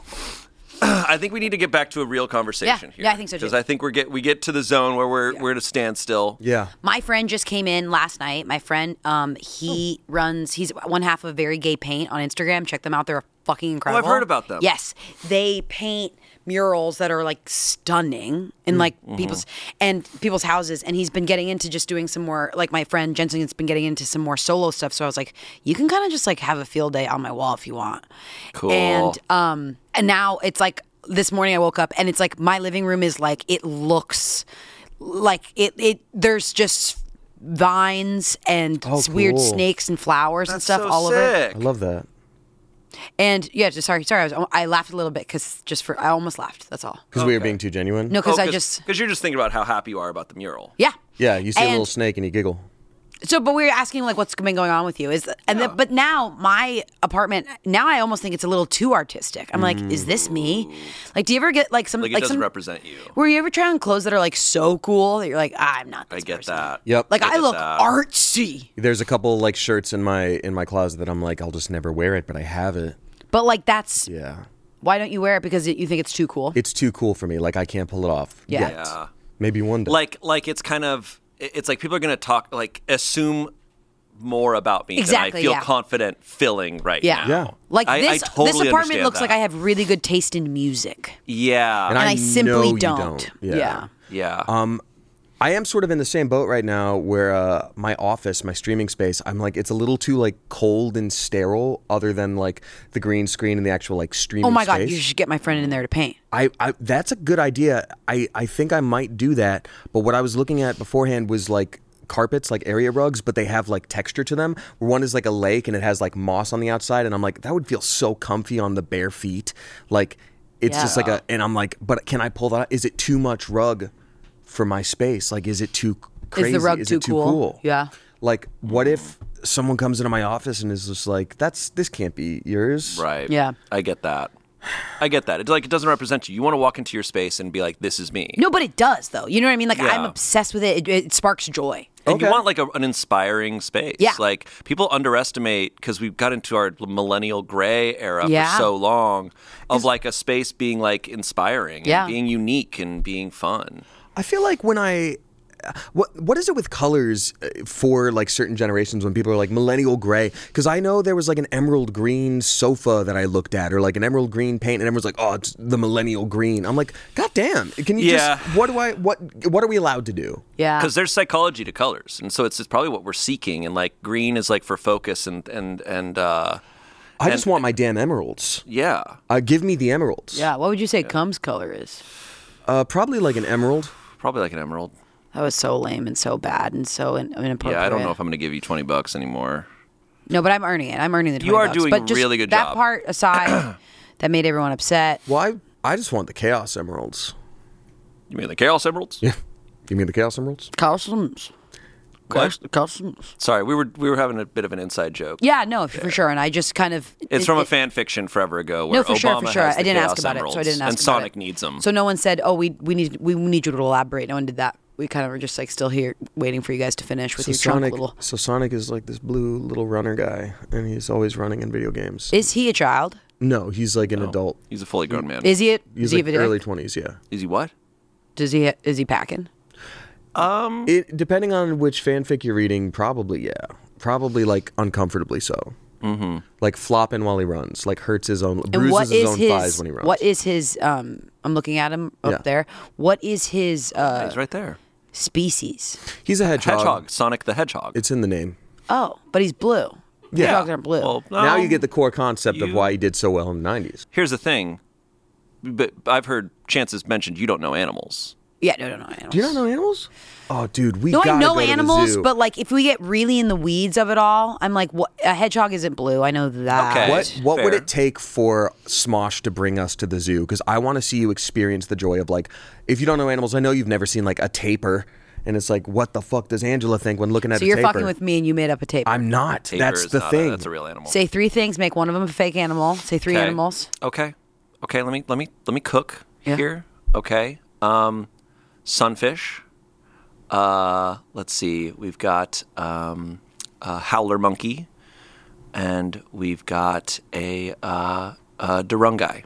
I think we need to get back to a real conversation Yeah. here. Yeah, I think so, too. Because I think we get to the zone where we're at a standstill. Yeah. my friend just came in last night. My friend, he's one half of Very Gay Paint on Instagram. Check them out. They're fucking incredible. heard about them. Yes. They paint murals that are like stunning in like people's houses. And he's been getting into just doing some more, like my friend Jensen has been getting into some more solo stuff. So I was like, you can kind of just like have a field day on my wall if you want. Cool. And now it's like this morning I woke up and it's like my living room is like, it looks like it there's just vines and weird cool. snakes and flowers and That's stuff so all over it. I love that. And yeah, sorry, I laughed a little bit because I almost laughed. That's all. Because we were being too genuine? No, because Because you're just thinking about how happy you are about the mural. yeah. Yeah, you see a And- little snake and you giggle. So, but we were asking like what's been going on with you but now my apartment, now I almost think it's a little too artistic. I'm like, is this me? Like, do you ever get like some Like it doesn't represent you. Where you ever try on clothes that are like so cool that you're like, I'm not this I get person. that. Yep. Like I get look that. artsy. There's a couple like shirts in my closet that I'm like, I'll just never wear it, but I have it. But like that's Yeah. why don't you wear it? Because you think it's too cool? It's too cool for me. Like I can't pull it off. Yeah. Yet. Yeah. Maybe one day. Like it's kind of it's like people are going to talk like assume more about me Exactly, than I feel yeah. confident filling right Yeah. now. Yeah. Like I this totally apartment understand looks that. like I have really good taste in music. Yeah. And And I know simply you don't. Yeah. yeah. I am sort of in the same boat right now where my office, my streaming space, I'm like, it's a little too like cold and sterile other than like the green screen and the actual like streaming Oh my space. God, you should get my friend in there to paint. I that's a good idea. I think I might do that. But what I was looking at beforehand was like carpets, like area rugs, but they have like texture to them. One is like a lake and it has like moss on the outside. And I'm like, that would feel so comfy on the bare feet. Like it's just like and I'm like, but can I pull that out? Is it too much rug for my space? Like, is it too crazy? Is the rug it too cool? Yeah. Like, what if someone comes into my office and is just like, this can't be yours. Right. Yeah. I get that. It's like it doesn't represent you. You want to walk into your space and be like, this is me. No, but it does though. You know what I mean? Like Yeah. I'm obsessed with it. It sparks joy. And Okay. you want like an inspiring space. Yeah. Like people underestimate because we've got into our millennial gray era Yeah. for so long of like a space being like inspiring Yeah. and being unique and being fun. I feel like when what is it with colors for like certain generations when people are like millennial gray? Because I know there was like an emerald green sofa that I looked at, or like an emerald green paint, and everyone's like, "Oh, it's the millennial green." I'm like, "God damn! Can you Yeah. just what are we allowed to do?" Yeah. Because there's psychology to colors, and so it's probably what we're seeking. And like green is like for focus and I just want my damn emeralds. yeah. Give me the emeralds. Yeah. What would you say Cum's color is? Probably like an emerald. Probably like an emerald. That was so lame and so bad and so inappropriate. Yeah, I don't know if I'm going to give you $20 anymore. No, but I'm earning it. I'm earning the $20. You are doing but a just really good that job. part aside, that made everyone upset. Well, I just want the chaos emeralds. You mean the Chaos Emeralds? Yeah. You mean the chaos emeralds? Customs. What? Customs. Sorry, we were having a bit of an inside joke. Yeah, no, for sure. And I just kind of. It's from a fan fiction forever ago where No, for sure, Obama for sure. has I the didn't Chaos ask about it, so I Emeralds, didn't ask and about Sonic it. needs them. So no one said, "Oh, we need you to elaborate." No one did that. We kind of were just like still here waiting for you guys to finish with your Sonic, drunk little. so Sonic is like this blue little runner guy, and he's always running in video games. Is he a child? No, he's like an adult. He's a fully grown man. Is he? He's Does he like have a dick? early 20s, yeah. Is he what? Does he? Is he packing? Depending on which fanfic you're reading, probably, yeah. Probably like uncomfortably so. Mm-hmm. Like flopping while he runs, like hurts his own, And bruises what his is own his? thighs when he runs. What is his? I'm looking at him up Yeah. there. What is his He's right there. species? He's a hedgehog. Hedgehog. Sonic the Hedgehog. It's in the name. Oh, but he's blue. Yeah. Hedgehogs aren't blue. Well, Now no. you get the core concept of you- why he did so well in the 90s. Here's the thing. But I've heard Chances mentioned you don't know animals. Yeah, no. Animals. Do you not know animals? Oh, dude, we No, gotta I know go to the animals, zoo. but like if we get really in the weeds of it all, I'm like, what? A hedgehog isn't blue. I know that. Okay. What would Fair. it take for Smosh to bring us to the zoo? Because I want to see you experience the joy of like, if you don't know animals, I know you've never seen like a tapir, and it's like, what the fuck does Angela think when looking at So a you're tapir? fucking with me and you made up a tape. I'm not. Tapir That's is the not thing. that's a real animal. Say 3 things, make one of them a fake animal. Say 3 Okay. animals. Okay. Let me cook Yeah. here. Okay. Sunfish. Let's see. We've got howler monkey, and we've got a Durungai.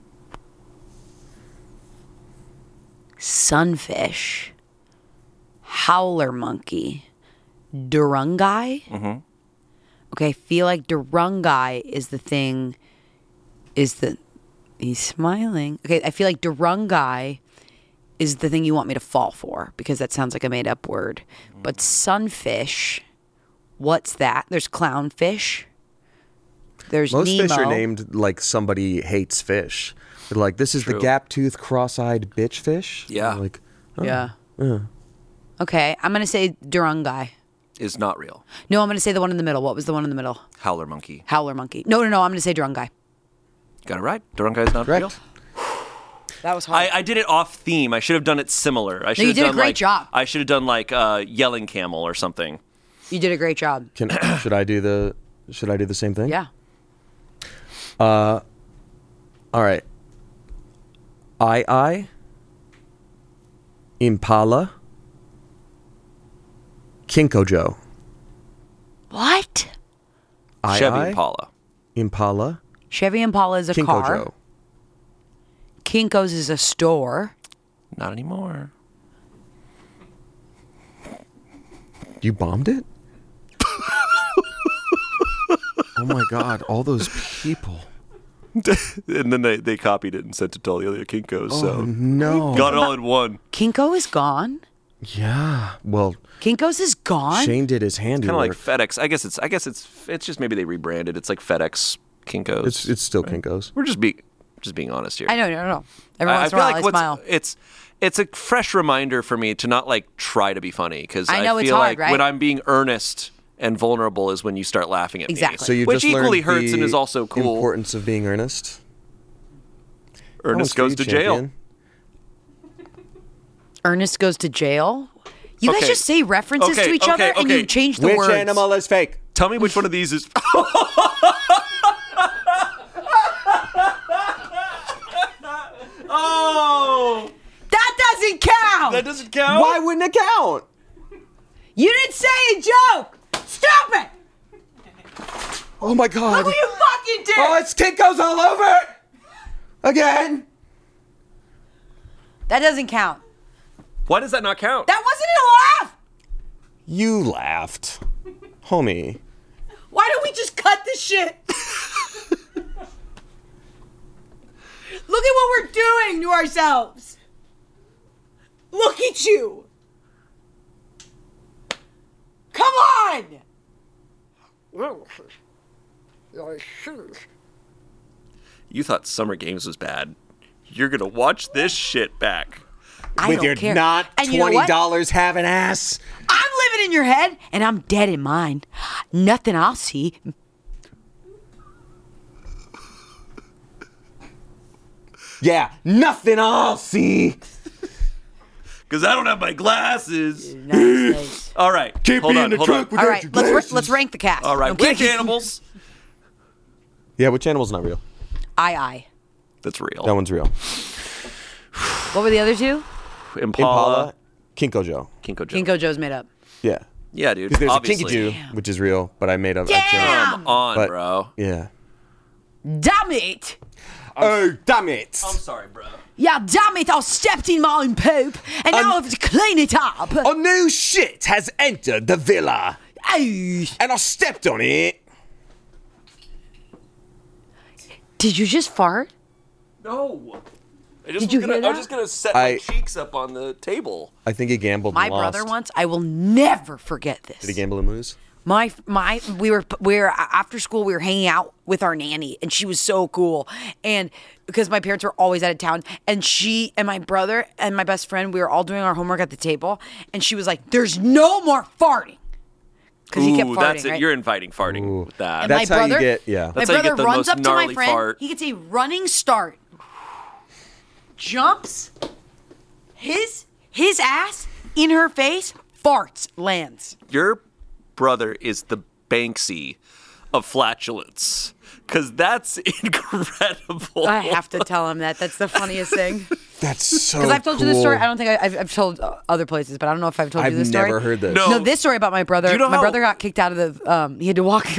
Sunfish, howler monkey, Durungai. Mm-hmm. Okay, I feel like Durungai is the thing. He's smiling. Okay, I feel like Durungai is the thing you want me to fall for because that sounds like a made up word. But sunfish, what's that? There's clownfish. There's Most Nemo. fish are named like somebody hates fish. They're like, this is True. the gap-toothed, cross-eyed bitch fish. Yeah. They're like, oh, Yeah. Okay, I'm gonna say Durungai. Is not real. No, I'm gonna say the one in the middle. What was the one in the middle? Howler monkey. Howler monkey. No. I'm gonna say Durungai. Got it right. Durungai is not correct. real. That was hard. I did it off theme. I should have done it similar. I should you have did a done great like, job. I should have done like yelling camel or something. You did a great job. Should I do the same thing? Yeah. All right. Impala, Kinkojo. What? Chevy Impala. Impala, Chevy Impala is a car. Kinkojo. Kinko's is a store. Not anymore. You bombed it? Oh my God! All those people. And then they copied it and sent it to all the other Kinkos. Oh So no! got it all in one. Kinko is gone. Yeah. Well, Kinko's is gone. Shane did his Kind of handiwork. like FedEx. I guess it's just maybe they rebranded. It's like FedEx Kinkos. It's still Kinko's. We're just being honest here. I know. Every I once in a feel while, like I smile. it's a fresh reminder for me to not like try to be funny because I know feel it's hard, like right? when I'm being earnest and vulnerable is when you start laughing at Exactly. me. So you Which just equally learned hurts the and is also cool. Importance of being earnest. Ernest That goes one's for to you, jail. champion. Ernest goes to jail. You guys Okay. just say references to each other and you change the Which words. animal is fake? Tell me which one of these is. Oh, That doesn't count. that doesn't count. Why wouldn't it count? You didn't say a joke. Stop it. Oh my God! Look what you fucking did. Oh, it's Kinko's all over again. That doesn't count. Why does that not count? That wasn't a laugh. You laughed, homie. Why don't we just cut this shit? Look at what we're doing to ourselves. Look at you. Come on. You thought Summer Games was bad. You're gonna watch this shit back. I With don't your care. not And you know what? $20 having ass. I'm living in your head and I'm dead in mine. Nothing I'll see. Yeah, nothing I'll see. Because I don't have my glasses. Nice. All right. Can't hold be on, in the hold trunk on. All without right, your let's glasses. rank the cast. All right. Okay. Which animals? Yeah, which animal's not real? I. That's real. That one's real. What were the other two? Impala. Kinkojo. Kinko Joe. Kinko Joe's made up. Yeah. Yeah, dude. Because there's Obviously. a Kinkajou, which is real, but I made up. Damn! Come on, But- bro. Yeah. Damn it! Oh, damn it. I'm sorry, bro. Yeah, damn it! I stepped in my own poop, and now I have to clean it up. A new shit has entered the villa, Oh. and I stepped on it. Did you just fart? No. Did you hear I was that? just gonna set I- my cheeks up on the table. I think he gambled My and lost. brother once. I will never forget this. Did he gamble and lose? We were after school. We were hanging out with our nanny, and she was so cool. And because my parents were always out of town, and she and my brother and my best friend, we were all doing our homework at the table, and she was like, "There's no more farting," because he kept farting. That's it. Right? You're inviting farting with that. And That's my how you brother, get- yeah. My That's how you brother get the runs most up to my gnarly friend. fart. He gets a running start, jumps, his ass in her face, farts, lands. Your brother is the Banksy of flatulence. Because that's incredible. I have to tell him that. That's the funniest thing. That's so Because I've told you this story. cool. I don't think I've told other places, but I don't know if I've told I've you this story. never heard this. No. No, this story about my brother. Do you know My how- brother got kicked out of the. He had to walk.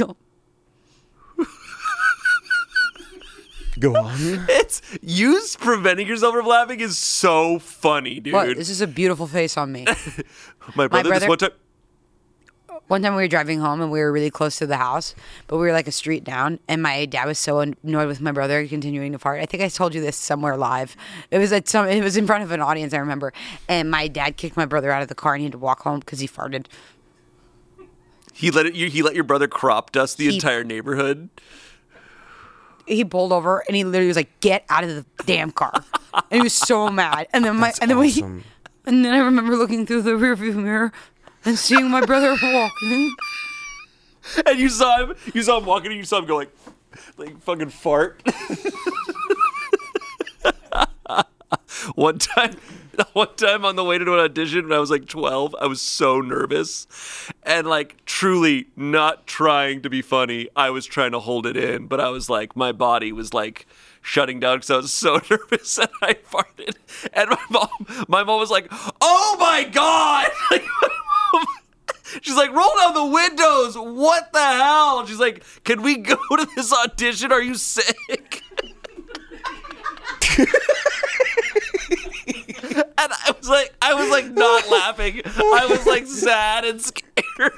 Go on. It's you preventing yourself from laughing is so funny, dude. What? This is a beautiful face on me. My brother, this brother- one time. One time we were driving home and we were really close to the house, but we were like a street down, and my dad was so annoyed with my brother continuing to fart. I think I told you this somewhere live. It was at it was in front of an audience, I remember. And my dad kicked my brother out of the car and he had to walk home because he farted. He let your brother crop dust the He- entire neighborhood. He pulled over and he literally was like, "Get out of the damn car!" And he was so mad. And then Awesome. and then I remember looking through the rearview mirror and seeing my brother walking. And you saw him walking, and you saw him go like fucking fart. One time on the way to an audition when I was like 12, I was so nervous and like truly not trying to be funny. I was trying to hold it in, but I was like, my body was like shutting down because I was so nervous and I farted. And my mom was like, "Oh my God!" Like, my mom, she's like, "Roll down the windows. What the hell?" She's like, "Can we go to this audition? Are you sick?" And I was like not laughing. I was like sad and scared.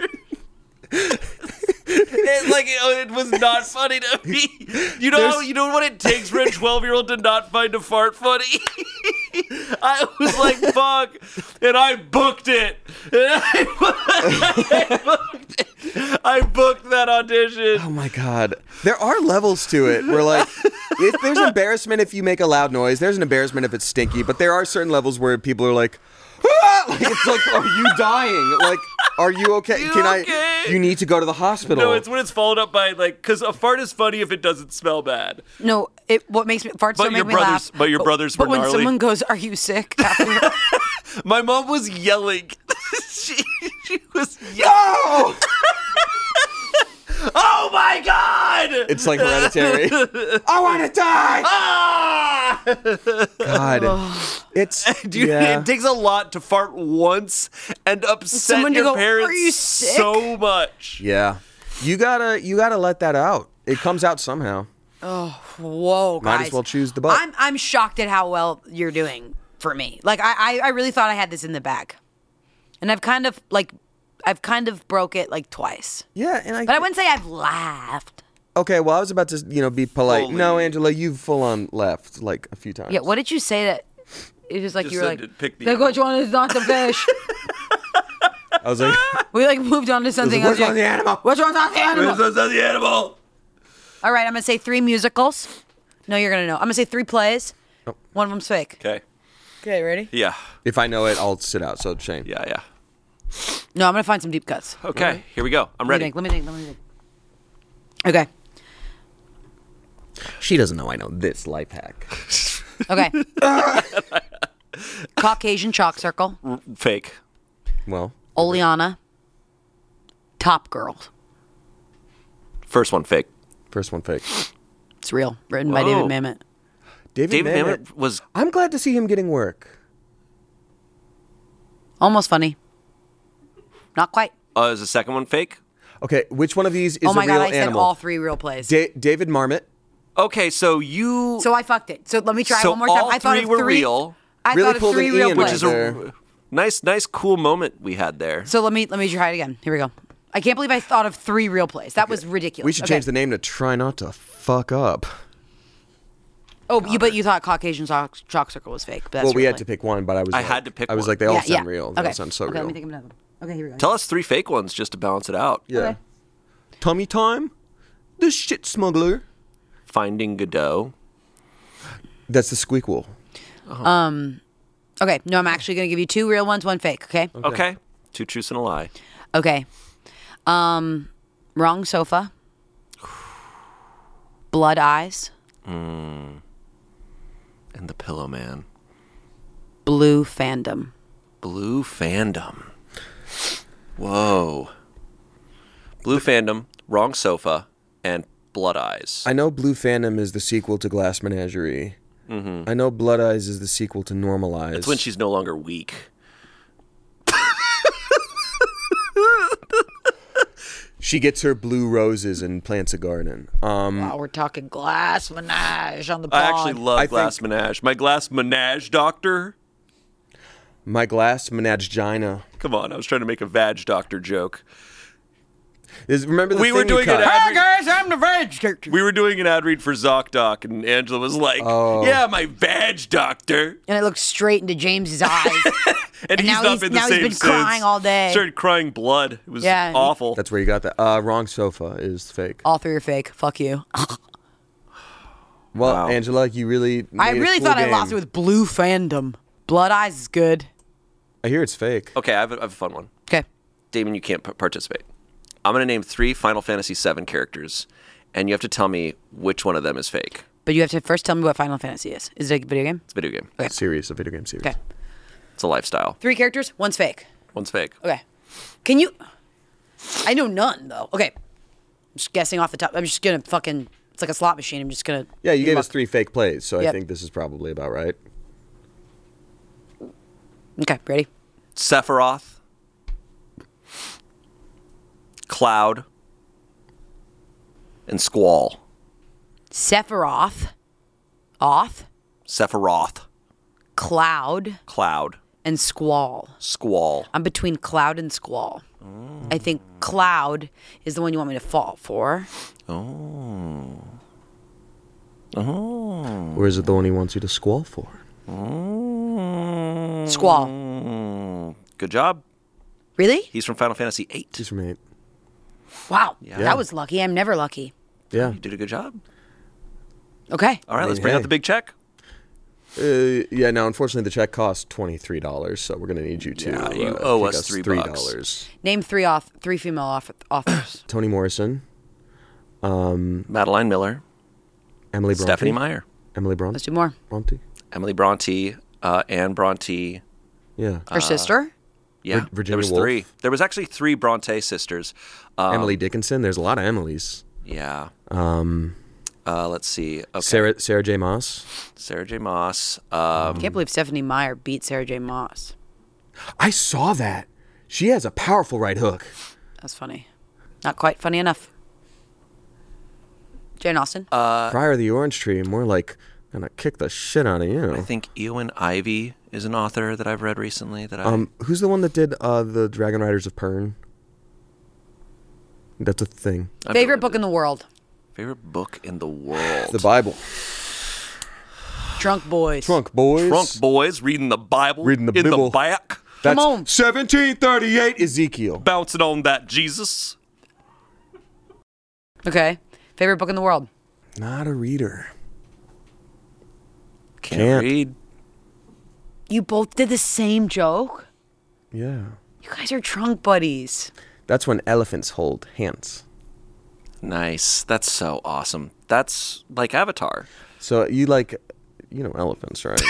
It was not funny to me. You know what it takes for a 12-year-old to not find a fart funny? I was like, fuck, and I booked it. I booked that audition. Oh my God. There are levels to it. We're like, if there's embarrassment if you make a loud noise. There's an embarrassment if it's stinky. But there are certain levels where people are like, "Ah!" Like it's like, are you dying? Like, are you okay? You Can okay? You need to go to the hospital. No, it's when it's followed up by because a fart is funny if it doesn't smell bad. No, what makes me farts But don't your make me laugh. brothers were But when gnarly. someone goes, "Are you sick?" after- My mom was yelling. she was yelling. Oh! Oh my God! It's like Hereditary. I want to die. Ah! God, it's Dude, yeah. it takes a lot to fart once and upset Someone to your go, parents "Are you sick?" so much. Yeah, you gotta let that out. It comes out somehow. Whoa, guys! Might as well choose the butt. I'm shocked at how well you're doing for me. Like I really thought I had this in the bag, and I've kind of broke it like twice. Yeah, and But I wouldn't say I've laughed. Okay, well, I was about to, be polite. Holy- No, Angela, you've full on left like a few times. Yeah. What did you say that? It was like Just you were said like, to pick the like which one is not the fish? I was like, We like moved on to something else. which one's the animal? Which one's not the animal? This is the animal. All right, I'm gonna say 3 musicals. No, you're gonna know. I'm gonna say 3 plays. Oh. One of them's fake. Okay. Okay, ready? Yeah. If I know it, I'll sit out. So Shane. Yeah. No, I'm gonna find some deep cuts. Okay. Here we go. I'm ready. Let me think. Okay. She doesn't know I know this life hack. Okay. Caucasian chalk circle. Fake. Well, Oleana. Top Girl. First one fake. first one fake. It's real. Written by Whoa. David Mamet. David Mamet was I'm glad to see him getting work. Almost funny. Not quite. is the second one fake? Okay, which one of these is Oh my a real god, I said animal? all 3 real plays. David Marmot. Okay, so you So I fucked it. So let me try so one more time. all I thought three of were 3 real, I Really thought of pulled 3 an real Ian plays. which is there. a nice cool moment we had there. So let me try it again. Here we go. I can't believe I thought of 3 real plays. That was ridiculous. We should change the name to Try Not to Fuck Up. Oh, but you thought Caucasian chalk circle was fake. But that's Well, we real had play. to pick one, but I was I like, had to pick I was one. like, they all Yeah, sound yeah. real. They Okay. all sound so Okay, real. let me think of another one. Okay, here we go. Tell us 3 fake ones just to balance it out. Yeah. Okay. Tummy Time, The Shit Smuggler. Finding Godot. That's the Squeakquel. Okay, no, I'm actually going to give you 2 real ones, 1 fake, okay? Okay. 2 truths and a lie. Okay. Wrong sofa. Blood eyes. And the Pillow Man. Blue fandom. Blue Fandom. Whoa. Blue Fandom, Wrong Sofa, and Blood Eyes. I know Blue Phantom is the sequel to Glass Menagerie. I know Blood Eyes is the sequel to Normalize. It's when she's no longer weak. She gets her blue roses and plants a garden. Wow, we're talking Glass Menage on the pod. I actually love Glass Menage. My Glass Menage doctor. My glass menagina. Come on, I was trying to make a vag doctor joke. Remember the We thing were you doing cut? an ad read. guys, I'm the veg doctor. We were doing an ad read for ZocDoc, and Angela was like, Oh. "Yeah, my vag doctor," And it looked straight into James's eyes. and he's now not he's- been the now he's same been since. crying all day. Started crying blood. It was Yeah. awful. That's where you got that. Wrong sofa is fake. All three are fake. Fuck you. Well, Wow. Angela, you really. I made a really cool thought I game. lost it with blue fandom. Blood Eyes is good. I hear it's fake. Okay, I have a fun one. Okay. Damon, you can't participate. I'm going to name 3 Final Fantasy VII characters, and you have to tell me which one of them is fake. But you have to first tell me what Final Fantasy is. Is it a video game? It's a video game. Okay. Series, a video game series. Okay. It's a lifestyle. 3 characters, one's fake. One's fake. Okay. Can you... I know none, though. Okay. I'm just guessing off the top. I'm just going to fucking... It's like a slot machine. I'm just going to... Yeah, you gave us 3 fake plays, so I Yep. think this is probably about right. Okay, ready? Sephiroth, Cloud, and Squall. Sephiroth, Sephiroth, Cloud, Cloud, and Squall. Squall. I'm between Cloud and Squall. I think Cloud is the one you want me to fall for. Or is it the one he wants you to squall for? Squall. Good job. Really? He's from Final Fantasy VIII. He's from 8. Wow. Yeah. That was lucky. I'm never lucky. Yeah. You did a good job. Okay. All right, mean, let's bring out hey. the big check. Yeah, now, unfortunately, the check costs $23, so we're going to need you to Yeah, you owe kick us $3. $3. Name 3 female authors. Toni Morrison, Madeline Miller, Emily Bronte. Stephanie Meyer, Emily Bronte. Let's do more. Bronte. Emily Bronte, Anne Bronte. Yeah. Her sister? Yeah, Virginia there was Woolf. 3. There was actually 3 Bronte sisters. Emily Dickinson. There's a lot of Emilys. Yeah. Let's see. Okay. Sarah J. Maas. Sarah J. Maas. I can't believe Stephanie Meyer beat Sarah J. Maas. I saw that. She has a powerful right hook. That's funny. Not quite funny enough. Jane Austen. Prior the Orange Tree, more like gonna kick the shit out of you. I think Eowyn Ivy is an author that I've read recently. That I Who's the one that did the Dragon Riders of Pern? That's a thing. Favorite book in the world? Favorite book in the world. The Bible. Drunk Boys. Trunk boys. Drunk boys reading the Bible. Reading the in Bible. the back, That's Come on. 1738 Ezekiel. bouncing on that Jesus. Okay. Favorite book in the world? Not a reader. Can't read. You both did the same joke? Yeah. You guys are trunk buddies. That's when elephants hold hands. Nice. That's so awesome. That's like Avatar. So you like, elephants, right?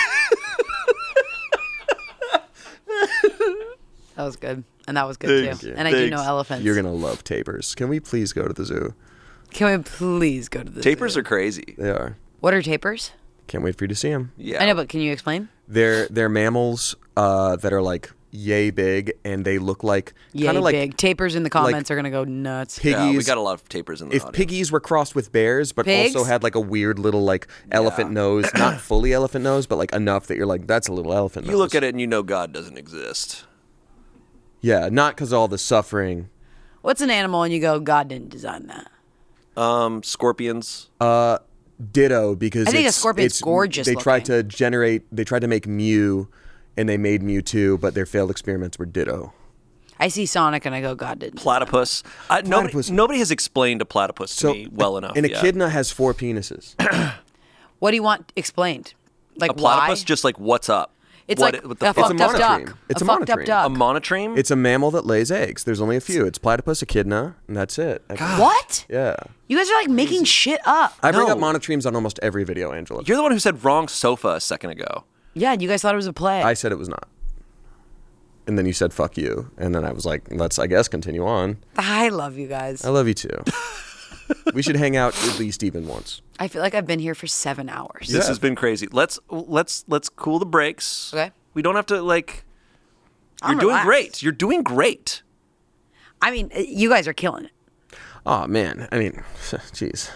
That was good. And that was good Thanks. too. And I do Thanks. know elephants. You're gonna love tapers. Can we please go to the zoo? Can we please go to the Tapers zoo? are crazy. They are. What are tapers? Can't wait for you to see them. Yeah. I know, but can you explain? They're mammals that are like yay big, and they look like Yay kind of like big. Tapers in the comments are going to go nuts. piggies. Yeah, we got a lot of tapers in the If audience. piggies were crossed with bears, but Pigs? also had like a weird little like elephant nose, not fully elephant nose, but like enough that you're like, that's a little elephant nose. You look at it and you know God doesn't exist. Yeah, not because all the suffering. What's an animal and you go, God didn't design that? Scorpions. Ditto, because I think a it's- scorpion's it's- gorgeous They tried looking. they tried to make Mew, and they made Mewtwo, but their failed experiments were Ditto. I see Sonic and I go, God didn't. Platypus. Platypus. Nobody has explained a platypus to me well enough. An yet. echidna has 4 penises. What do you want explained? Like A platypus, why? just like what's up. It's What- like what a the fuck? fucked up monotremes. duck. It's a fucked up monotremes. duck. A monotreme. It's a mammal that lays eggs. There's only a few. It's platypus, echidna, and that's it. What? Yeah. You guys are like making shit up. I bring No. up monotremes on almost every video, Angela. You're the one who said wrong sofa a second ago. Yeah, you guys thought it was a play. I said it was not. And then you said, fuck you. And then I was like, let's, I guess, continue on. I love you guys. I love you too. We should hang out at least even once. I feel like I've been here for 7 hours. This has been crazy. Let's cool the brakes. Okay. We don't have to like. You're I'm doing relaxed. great. You're doing great. I mean, you guys are killing it. Oh man, I mean, jeez.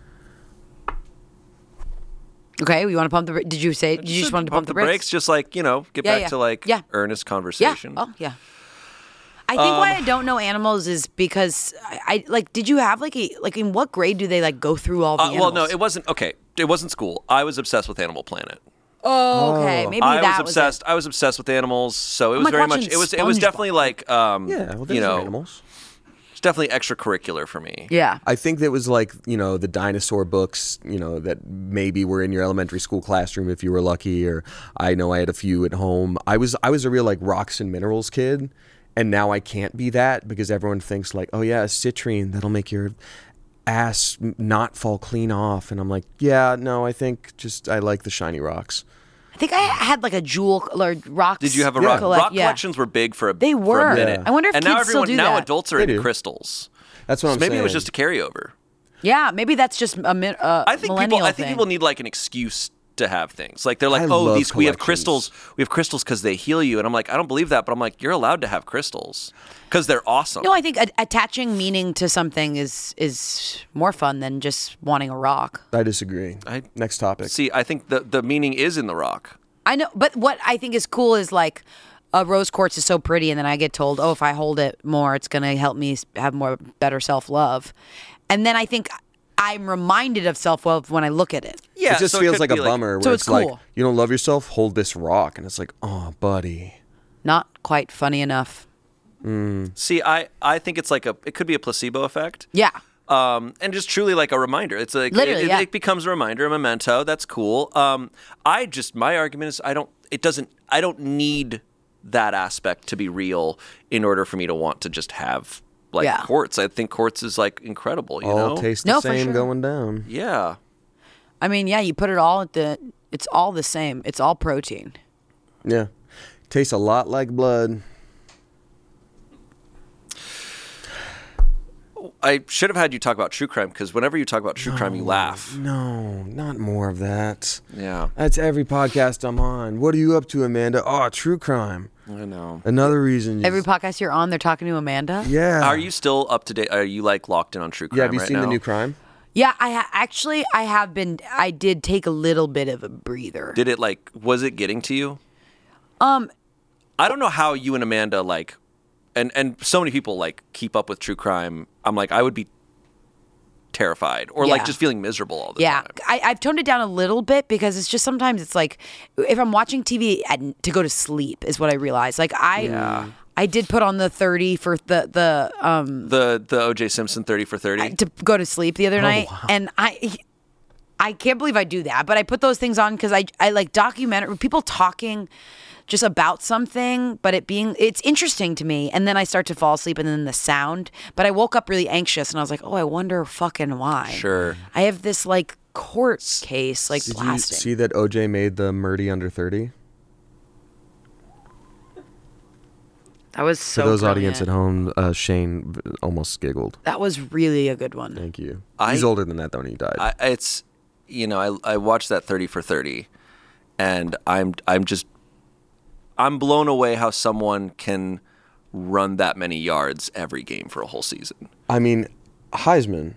Okay, we want to pump the. Did you say? Did you just want to pump the brakes? Just like get Yeah, back yeah. to like Yeah. earnest Yeah. conversation. Oh, yeah. I think why I don't know animals is because I like. Did you have like in what grade do they like go through all the animals? Well, no, it wasn't. Okay, it wasn't school. I was obsessed with Animal Planet. Oh, okay. Maybe I that was obsessed. Was I was obsessed with animals, so it was like very much. watching It was SpongeBob. definitely like Yeah, well, there's animals. it's definitely extracurricular for me. Yeah. I think that was like, the dinosaur books, that maybe were in your elementary school classroom if you were lucky, or I know I had a few at home. I was a real like rocks and minerals kid, and now I can't be that because everyone thinks like, oh yeah, citrine, that'll make your ass not fall clean off. And I'm like, yeah, no, I think just I like the shiny rocks. I think I had like a jewel or rocks. Did you have a Yeah. rock? Rock Yeah. collections were big for a They for were. a minute. I wonder if and kids now still do now that. adults are They into do. crystals. That's what I'm Maybe saying. it was just a carryover. Yeah, maybe that's just a I think millennial people thing. need like an excuse to have things. Like they're like, I oh, love we have collections. crystals. We have crystals because they heal you. And I'm like, I don't believe that, but I'm like, you're allowed to have crystals because they're awesome. No, I think attaching meaning to something is more fun than just wanting a rock. I disagree. Next topic. See, I think the meaning is in the rock. I know, but what I think is cool is like a rose quartz is so pretty, and then I get told, oh, if I hold it more, it's going to help me have better self-love. And then I think I'm reminded of self-love when I look at it. Yeah, it just so feels could like a be bummer So where it's it's like, cool. you don't love yourself, hold this rock. And it's like, oh, buddy. Not quite funny enough. See, I think it's like it could be a placebo effect. Yeah. And just truly like a reminder. It's like Literally, yeah. it becomes a reminder, a memento. That's cool. My argument is I don't need that aspect to be real in order for me to want to just have like Yeah. quartz. I think quartz is like incredible. You All know? taste No, the for same sure. going down. Yeah. I mean, yeah, you put it all it's all the same. It's all protein. Yeah. Tastes a lot like blood. I should have had you talk about true crime because whenever you talk about true crime, you laugh. No, not more of that. Yeah, That's every podcast I'm on. What are you up to, Amanda? Oh, true crime. I know. Another reason. Every podcast you're on, they're talking to Amanda. Yeah. Are you still up to date? Are you like locked in on true crime? Yeah, have you right seen the now? new crime? Yeah, I have been. I did take a little bit of a breather. Did it was it getting to you? I don't know how you and Amanda and so many people like keep up with true crime. I'm like, I would be terrified or like Yeah. just feeling miserable all the Yeah, time. I've toned it down a little bit because it's just sometimes it's like if I'm watching TV to go to sleep is what I realize. Like I did put on the 30 for the The O.J. Simpson 30 for 30. to go to sleep the other night, and I can't believe I do that, but I put those things on because I like documentary people talking just about something, but it's interesting to me, and then I start to fall asleep, and then the sound. But I woke up really anxious, and I was like, oh, I wonder fucking why. Sure. I have this like court case like Did you blasting. see that OJ made the Murdy under 30? That was For so those brilliant. audience at home, Shane almost giggled. That was really a good one. Thank you. I- He's older than that, though, when he died. I watched that 30 for 30 and I'm blown away how someone can run that many yards every game for a whole season. I mean, Heisman.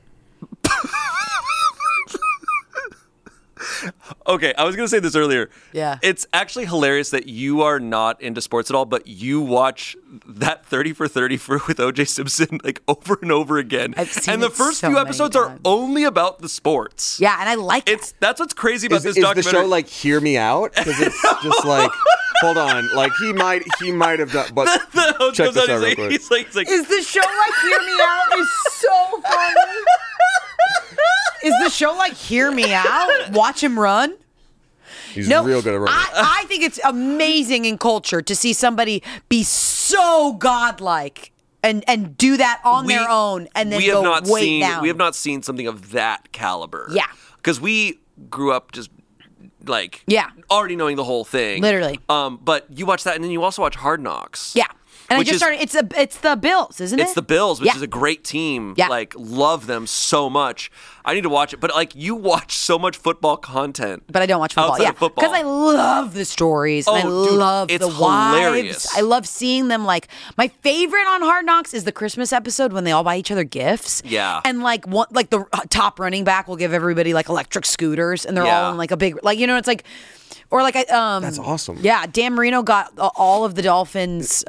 Okay, I was going to say this earlier. Yeah. It's actually hilarious that you are not into sports at all, but you watch that 30 for 30 with O.J. Simpson like over and over again. I've seen and the it first so few many episodes are times. only about the sports. Yeah, and I like it. That's what's crazy about Is this the documentary. show like Hear Me Out? Because it's just like, hold on, like he might have done. But the host check goes this out, out real he's quick. like, he's like, Is the show like Hear Me Out? Is so funny. Is the show like Hear Me Out? Watch him run? He's No, real good at running. I think it's amazing in culture to see somebody be so godlike and do that on their own and then go way down. We have not seen something of that caliber. Yeah. Because we grew up just like Yeah. already knowing the whole thing. Literally. But you watch that and then you also watch Hard Knocks. Yeah. And which I just started. It's the Bills, isn't it? It's the Bills, which Yeah. is a great team. Yeah. Like, love them so much. I need to watch it. But, like, you watch so much football content. But I don't watch football. outside Yeah, of football. because I love the stories. and I Oh, dude, love it's the wives. hilarious. I love seeing them. Like my favorite on Hard Knocks is the Christmas episode when they all buy each other gifts. Yeah. And like the top running back will give everybody like electric scooters, and they're Yeah. all in like a big it's like. Or like That's awesome. Yeah, Dan Marino got all of the Dolphins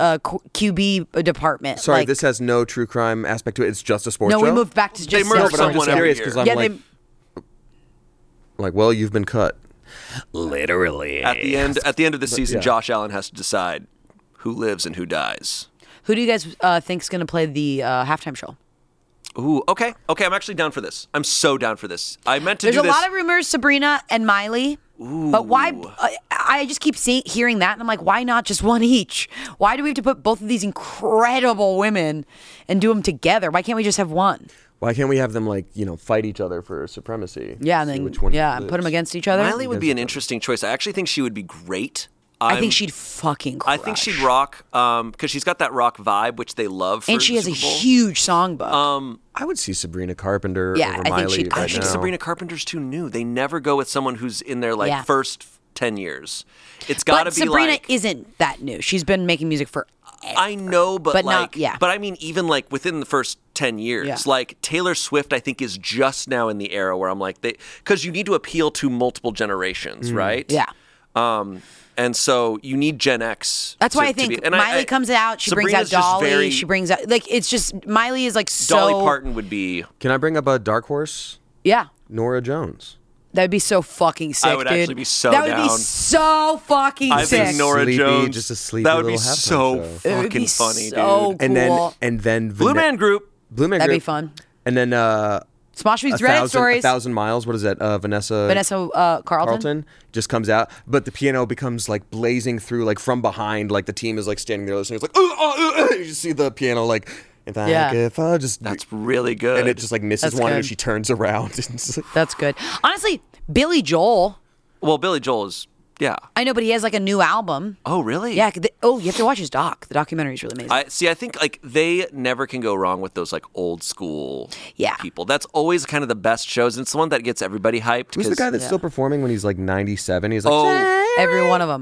QB department. Sorry, like, this has no true crime aspect to it. It's just a sports no, show. we moved back to just They murder No, but I'm just someone every curious year. because I'm Yeah, like, well, you've been cut. Literally. At the end of the season, yeah. Josh Allen has to decide who lives and who dies. Who do you guys think is going to play the halftime show? Ooh, okay. I'm actually down for this. I'm so down for this. I meant to There's do a this. lot of rumors, Sabrina and Miley. But why? I just keep hearing that, and I'm like, why not just one each? Why do we have to put both of these incredible women and do them together? Why can't we just have one? Why can't we have them fight each other for supremacy? Yeah, and See then which one and put them lives. against each other. Miley would be an interesting choice. I actually think she would be great. I think she'd fucking crush. I think she'd rock because she's got that rock vibe, which they love. For and she the has a Super Bowl. huge songbook. I would see Sabrina Carpenter Yeah, over I think Miley she'd- right I think now. Sabrina Carpenter's too new. They never go with someone who's in their Yeah. first 10 years. It's got to But be Sabrina like isn't that new. She's been making music for. I know, but not- yeah. But I mean, even like within the first 10 years, Yeah. like Taylor Swift, I think is just now in the era where I'm like, because you need to appeal to multiple generations, right? Yeah. And so you need Gen X. That's why I to think be, and Miley comes out. She brings out Sabrina's just Dolly. very- She brings out it's just Miley is like so. Dolly Parton would be. Can I bring up a dark horse? Yeah. Nora Jones. That'd be so fucking sick, would dude. actually be so That would be down. so fucking I sick. think Nora Sleepy, Jones. just a sleepy that would be little halftime so show. It would fucking be funny, so dude. cool. And then Blue Man Group. Blue Man That'd be Group. fun. And then Smosh Meets Reddit stories. 1,000 Miles. What is that? Vanessa Carlton. just comes out, but the piano becomes like blazing through, like from behind, like the team is like standing there listening. It's like, you just see the piano like, if I just That's really good. and it just like misses That's one, good. and she turns around. It's like, That's good. Honestly, Billy Joel. well, Billy Joel is. Yeah. I know, but he has like a new album. Oh, really? Yeah. You have to watch his doc. The documentary is really amazing. I think like they never can go wrong with those like old school Yeah. people. That's always kind of the best shows, and it's the one that gets everybody hyped. who's the 'cause- guy that's still performing when he's like 97? He's like, Oh, Every one of them.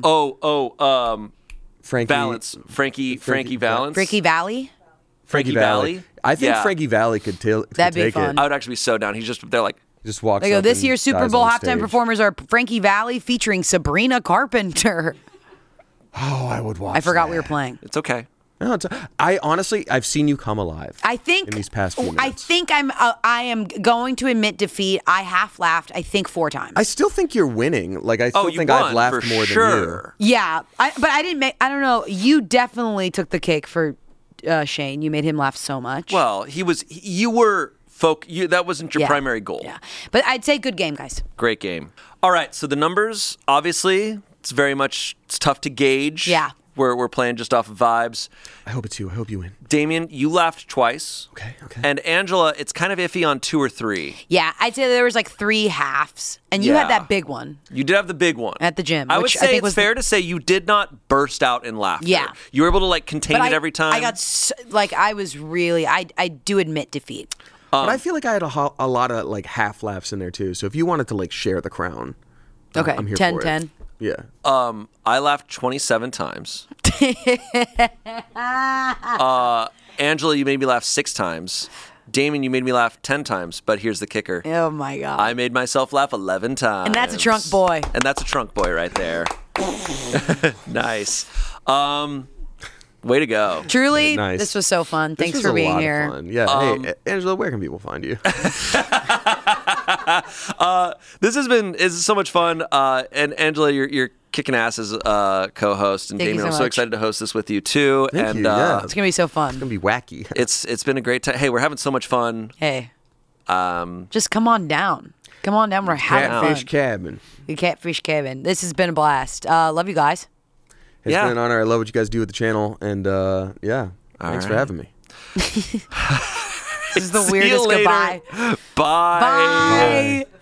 Frankie Valance, Frankie Valance, Ricky Valley. Frankie Valley. I think Yeah. Frankie Valley could That'd be take fun. it. I would actually be so down. He's just they're like, Just walks. They go, up this and year's Super dies Bowl on halftime stage. performers are Frankie Valley featuring Sabrina Carpenter. Oh, I would watch. I forgot that. we were playing. it's okay. No, I honestly, I've seen you come alive. I think in these past few I minutes. think I am going to admit defeat. I half laughed. I think 4 times. I still think you're winning. Like I still you think won, I've laughed for more sure. yeah, but I didn't make. I don't know. You definitely took the cake for Shane. You made him laugh so much. Well, you were that wasn't your Yeah. primary goal. Yeah, but I'd say good game, guys. Great game. All right, so the numbers, obviously, it's tough to gauge. Yeah. We're playing just off of vibes. I hope it's you. I hope you win. Damien, you laughed twice. Okay. And Angela, it's kind of iffy on 2 or 3. Yeah, I'd say there was like 3 halves, and you Yeah. had that big one. You did have the big one At the gym, I would which I say think it's was fair to say you did not burst out in laughter. Yeah. You were able to like contain But it every time. I got I was really. I do admit defeat. But I feel like I had a lot of like half laughs in there too. So if you wanted to like share the crown, Okay, I'm here 10, for 10. it. Yeah. I laughed 27 times. Angela, you made me laugh 6 times. Damon, you made me laugh 10 times. But here's the kicker. Oh my god. I made myself laugh 11 times. And that's a trunk boy. And that's a trunk boy right there. Nice. Way to go. Truly, Nice. this was so fun. This Thanks was for a being lot of here. fun. Yeah. Hey, Angela, where can people find you? This is so much fun. And Angela, you're kicking ass as co-host. And Thank you Damien, so I'm so much. excited to host this with you too. Thank and you, yeah. It's gonna be so fun. It's gonna be wacky. it's been a great time. Hey, we're having so much fun. Hey, just come on down. Come on down. We're having Catfish fun. Cabin. The Catfish Cabin. This has been a blast. Love you guys. It's Yeah. been an honor. I love what you guys do with the channel, and yeah, thanks for right. having me. This is the See you weirdest later. goodbye. Bye. Bye.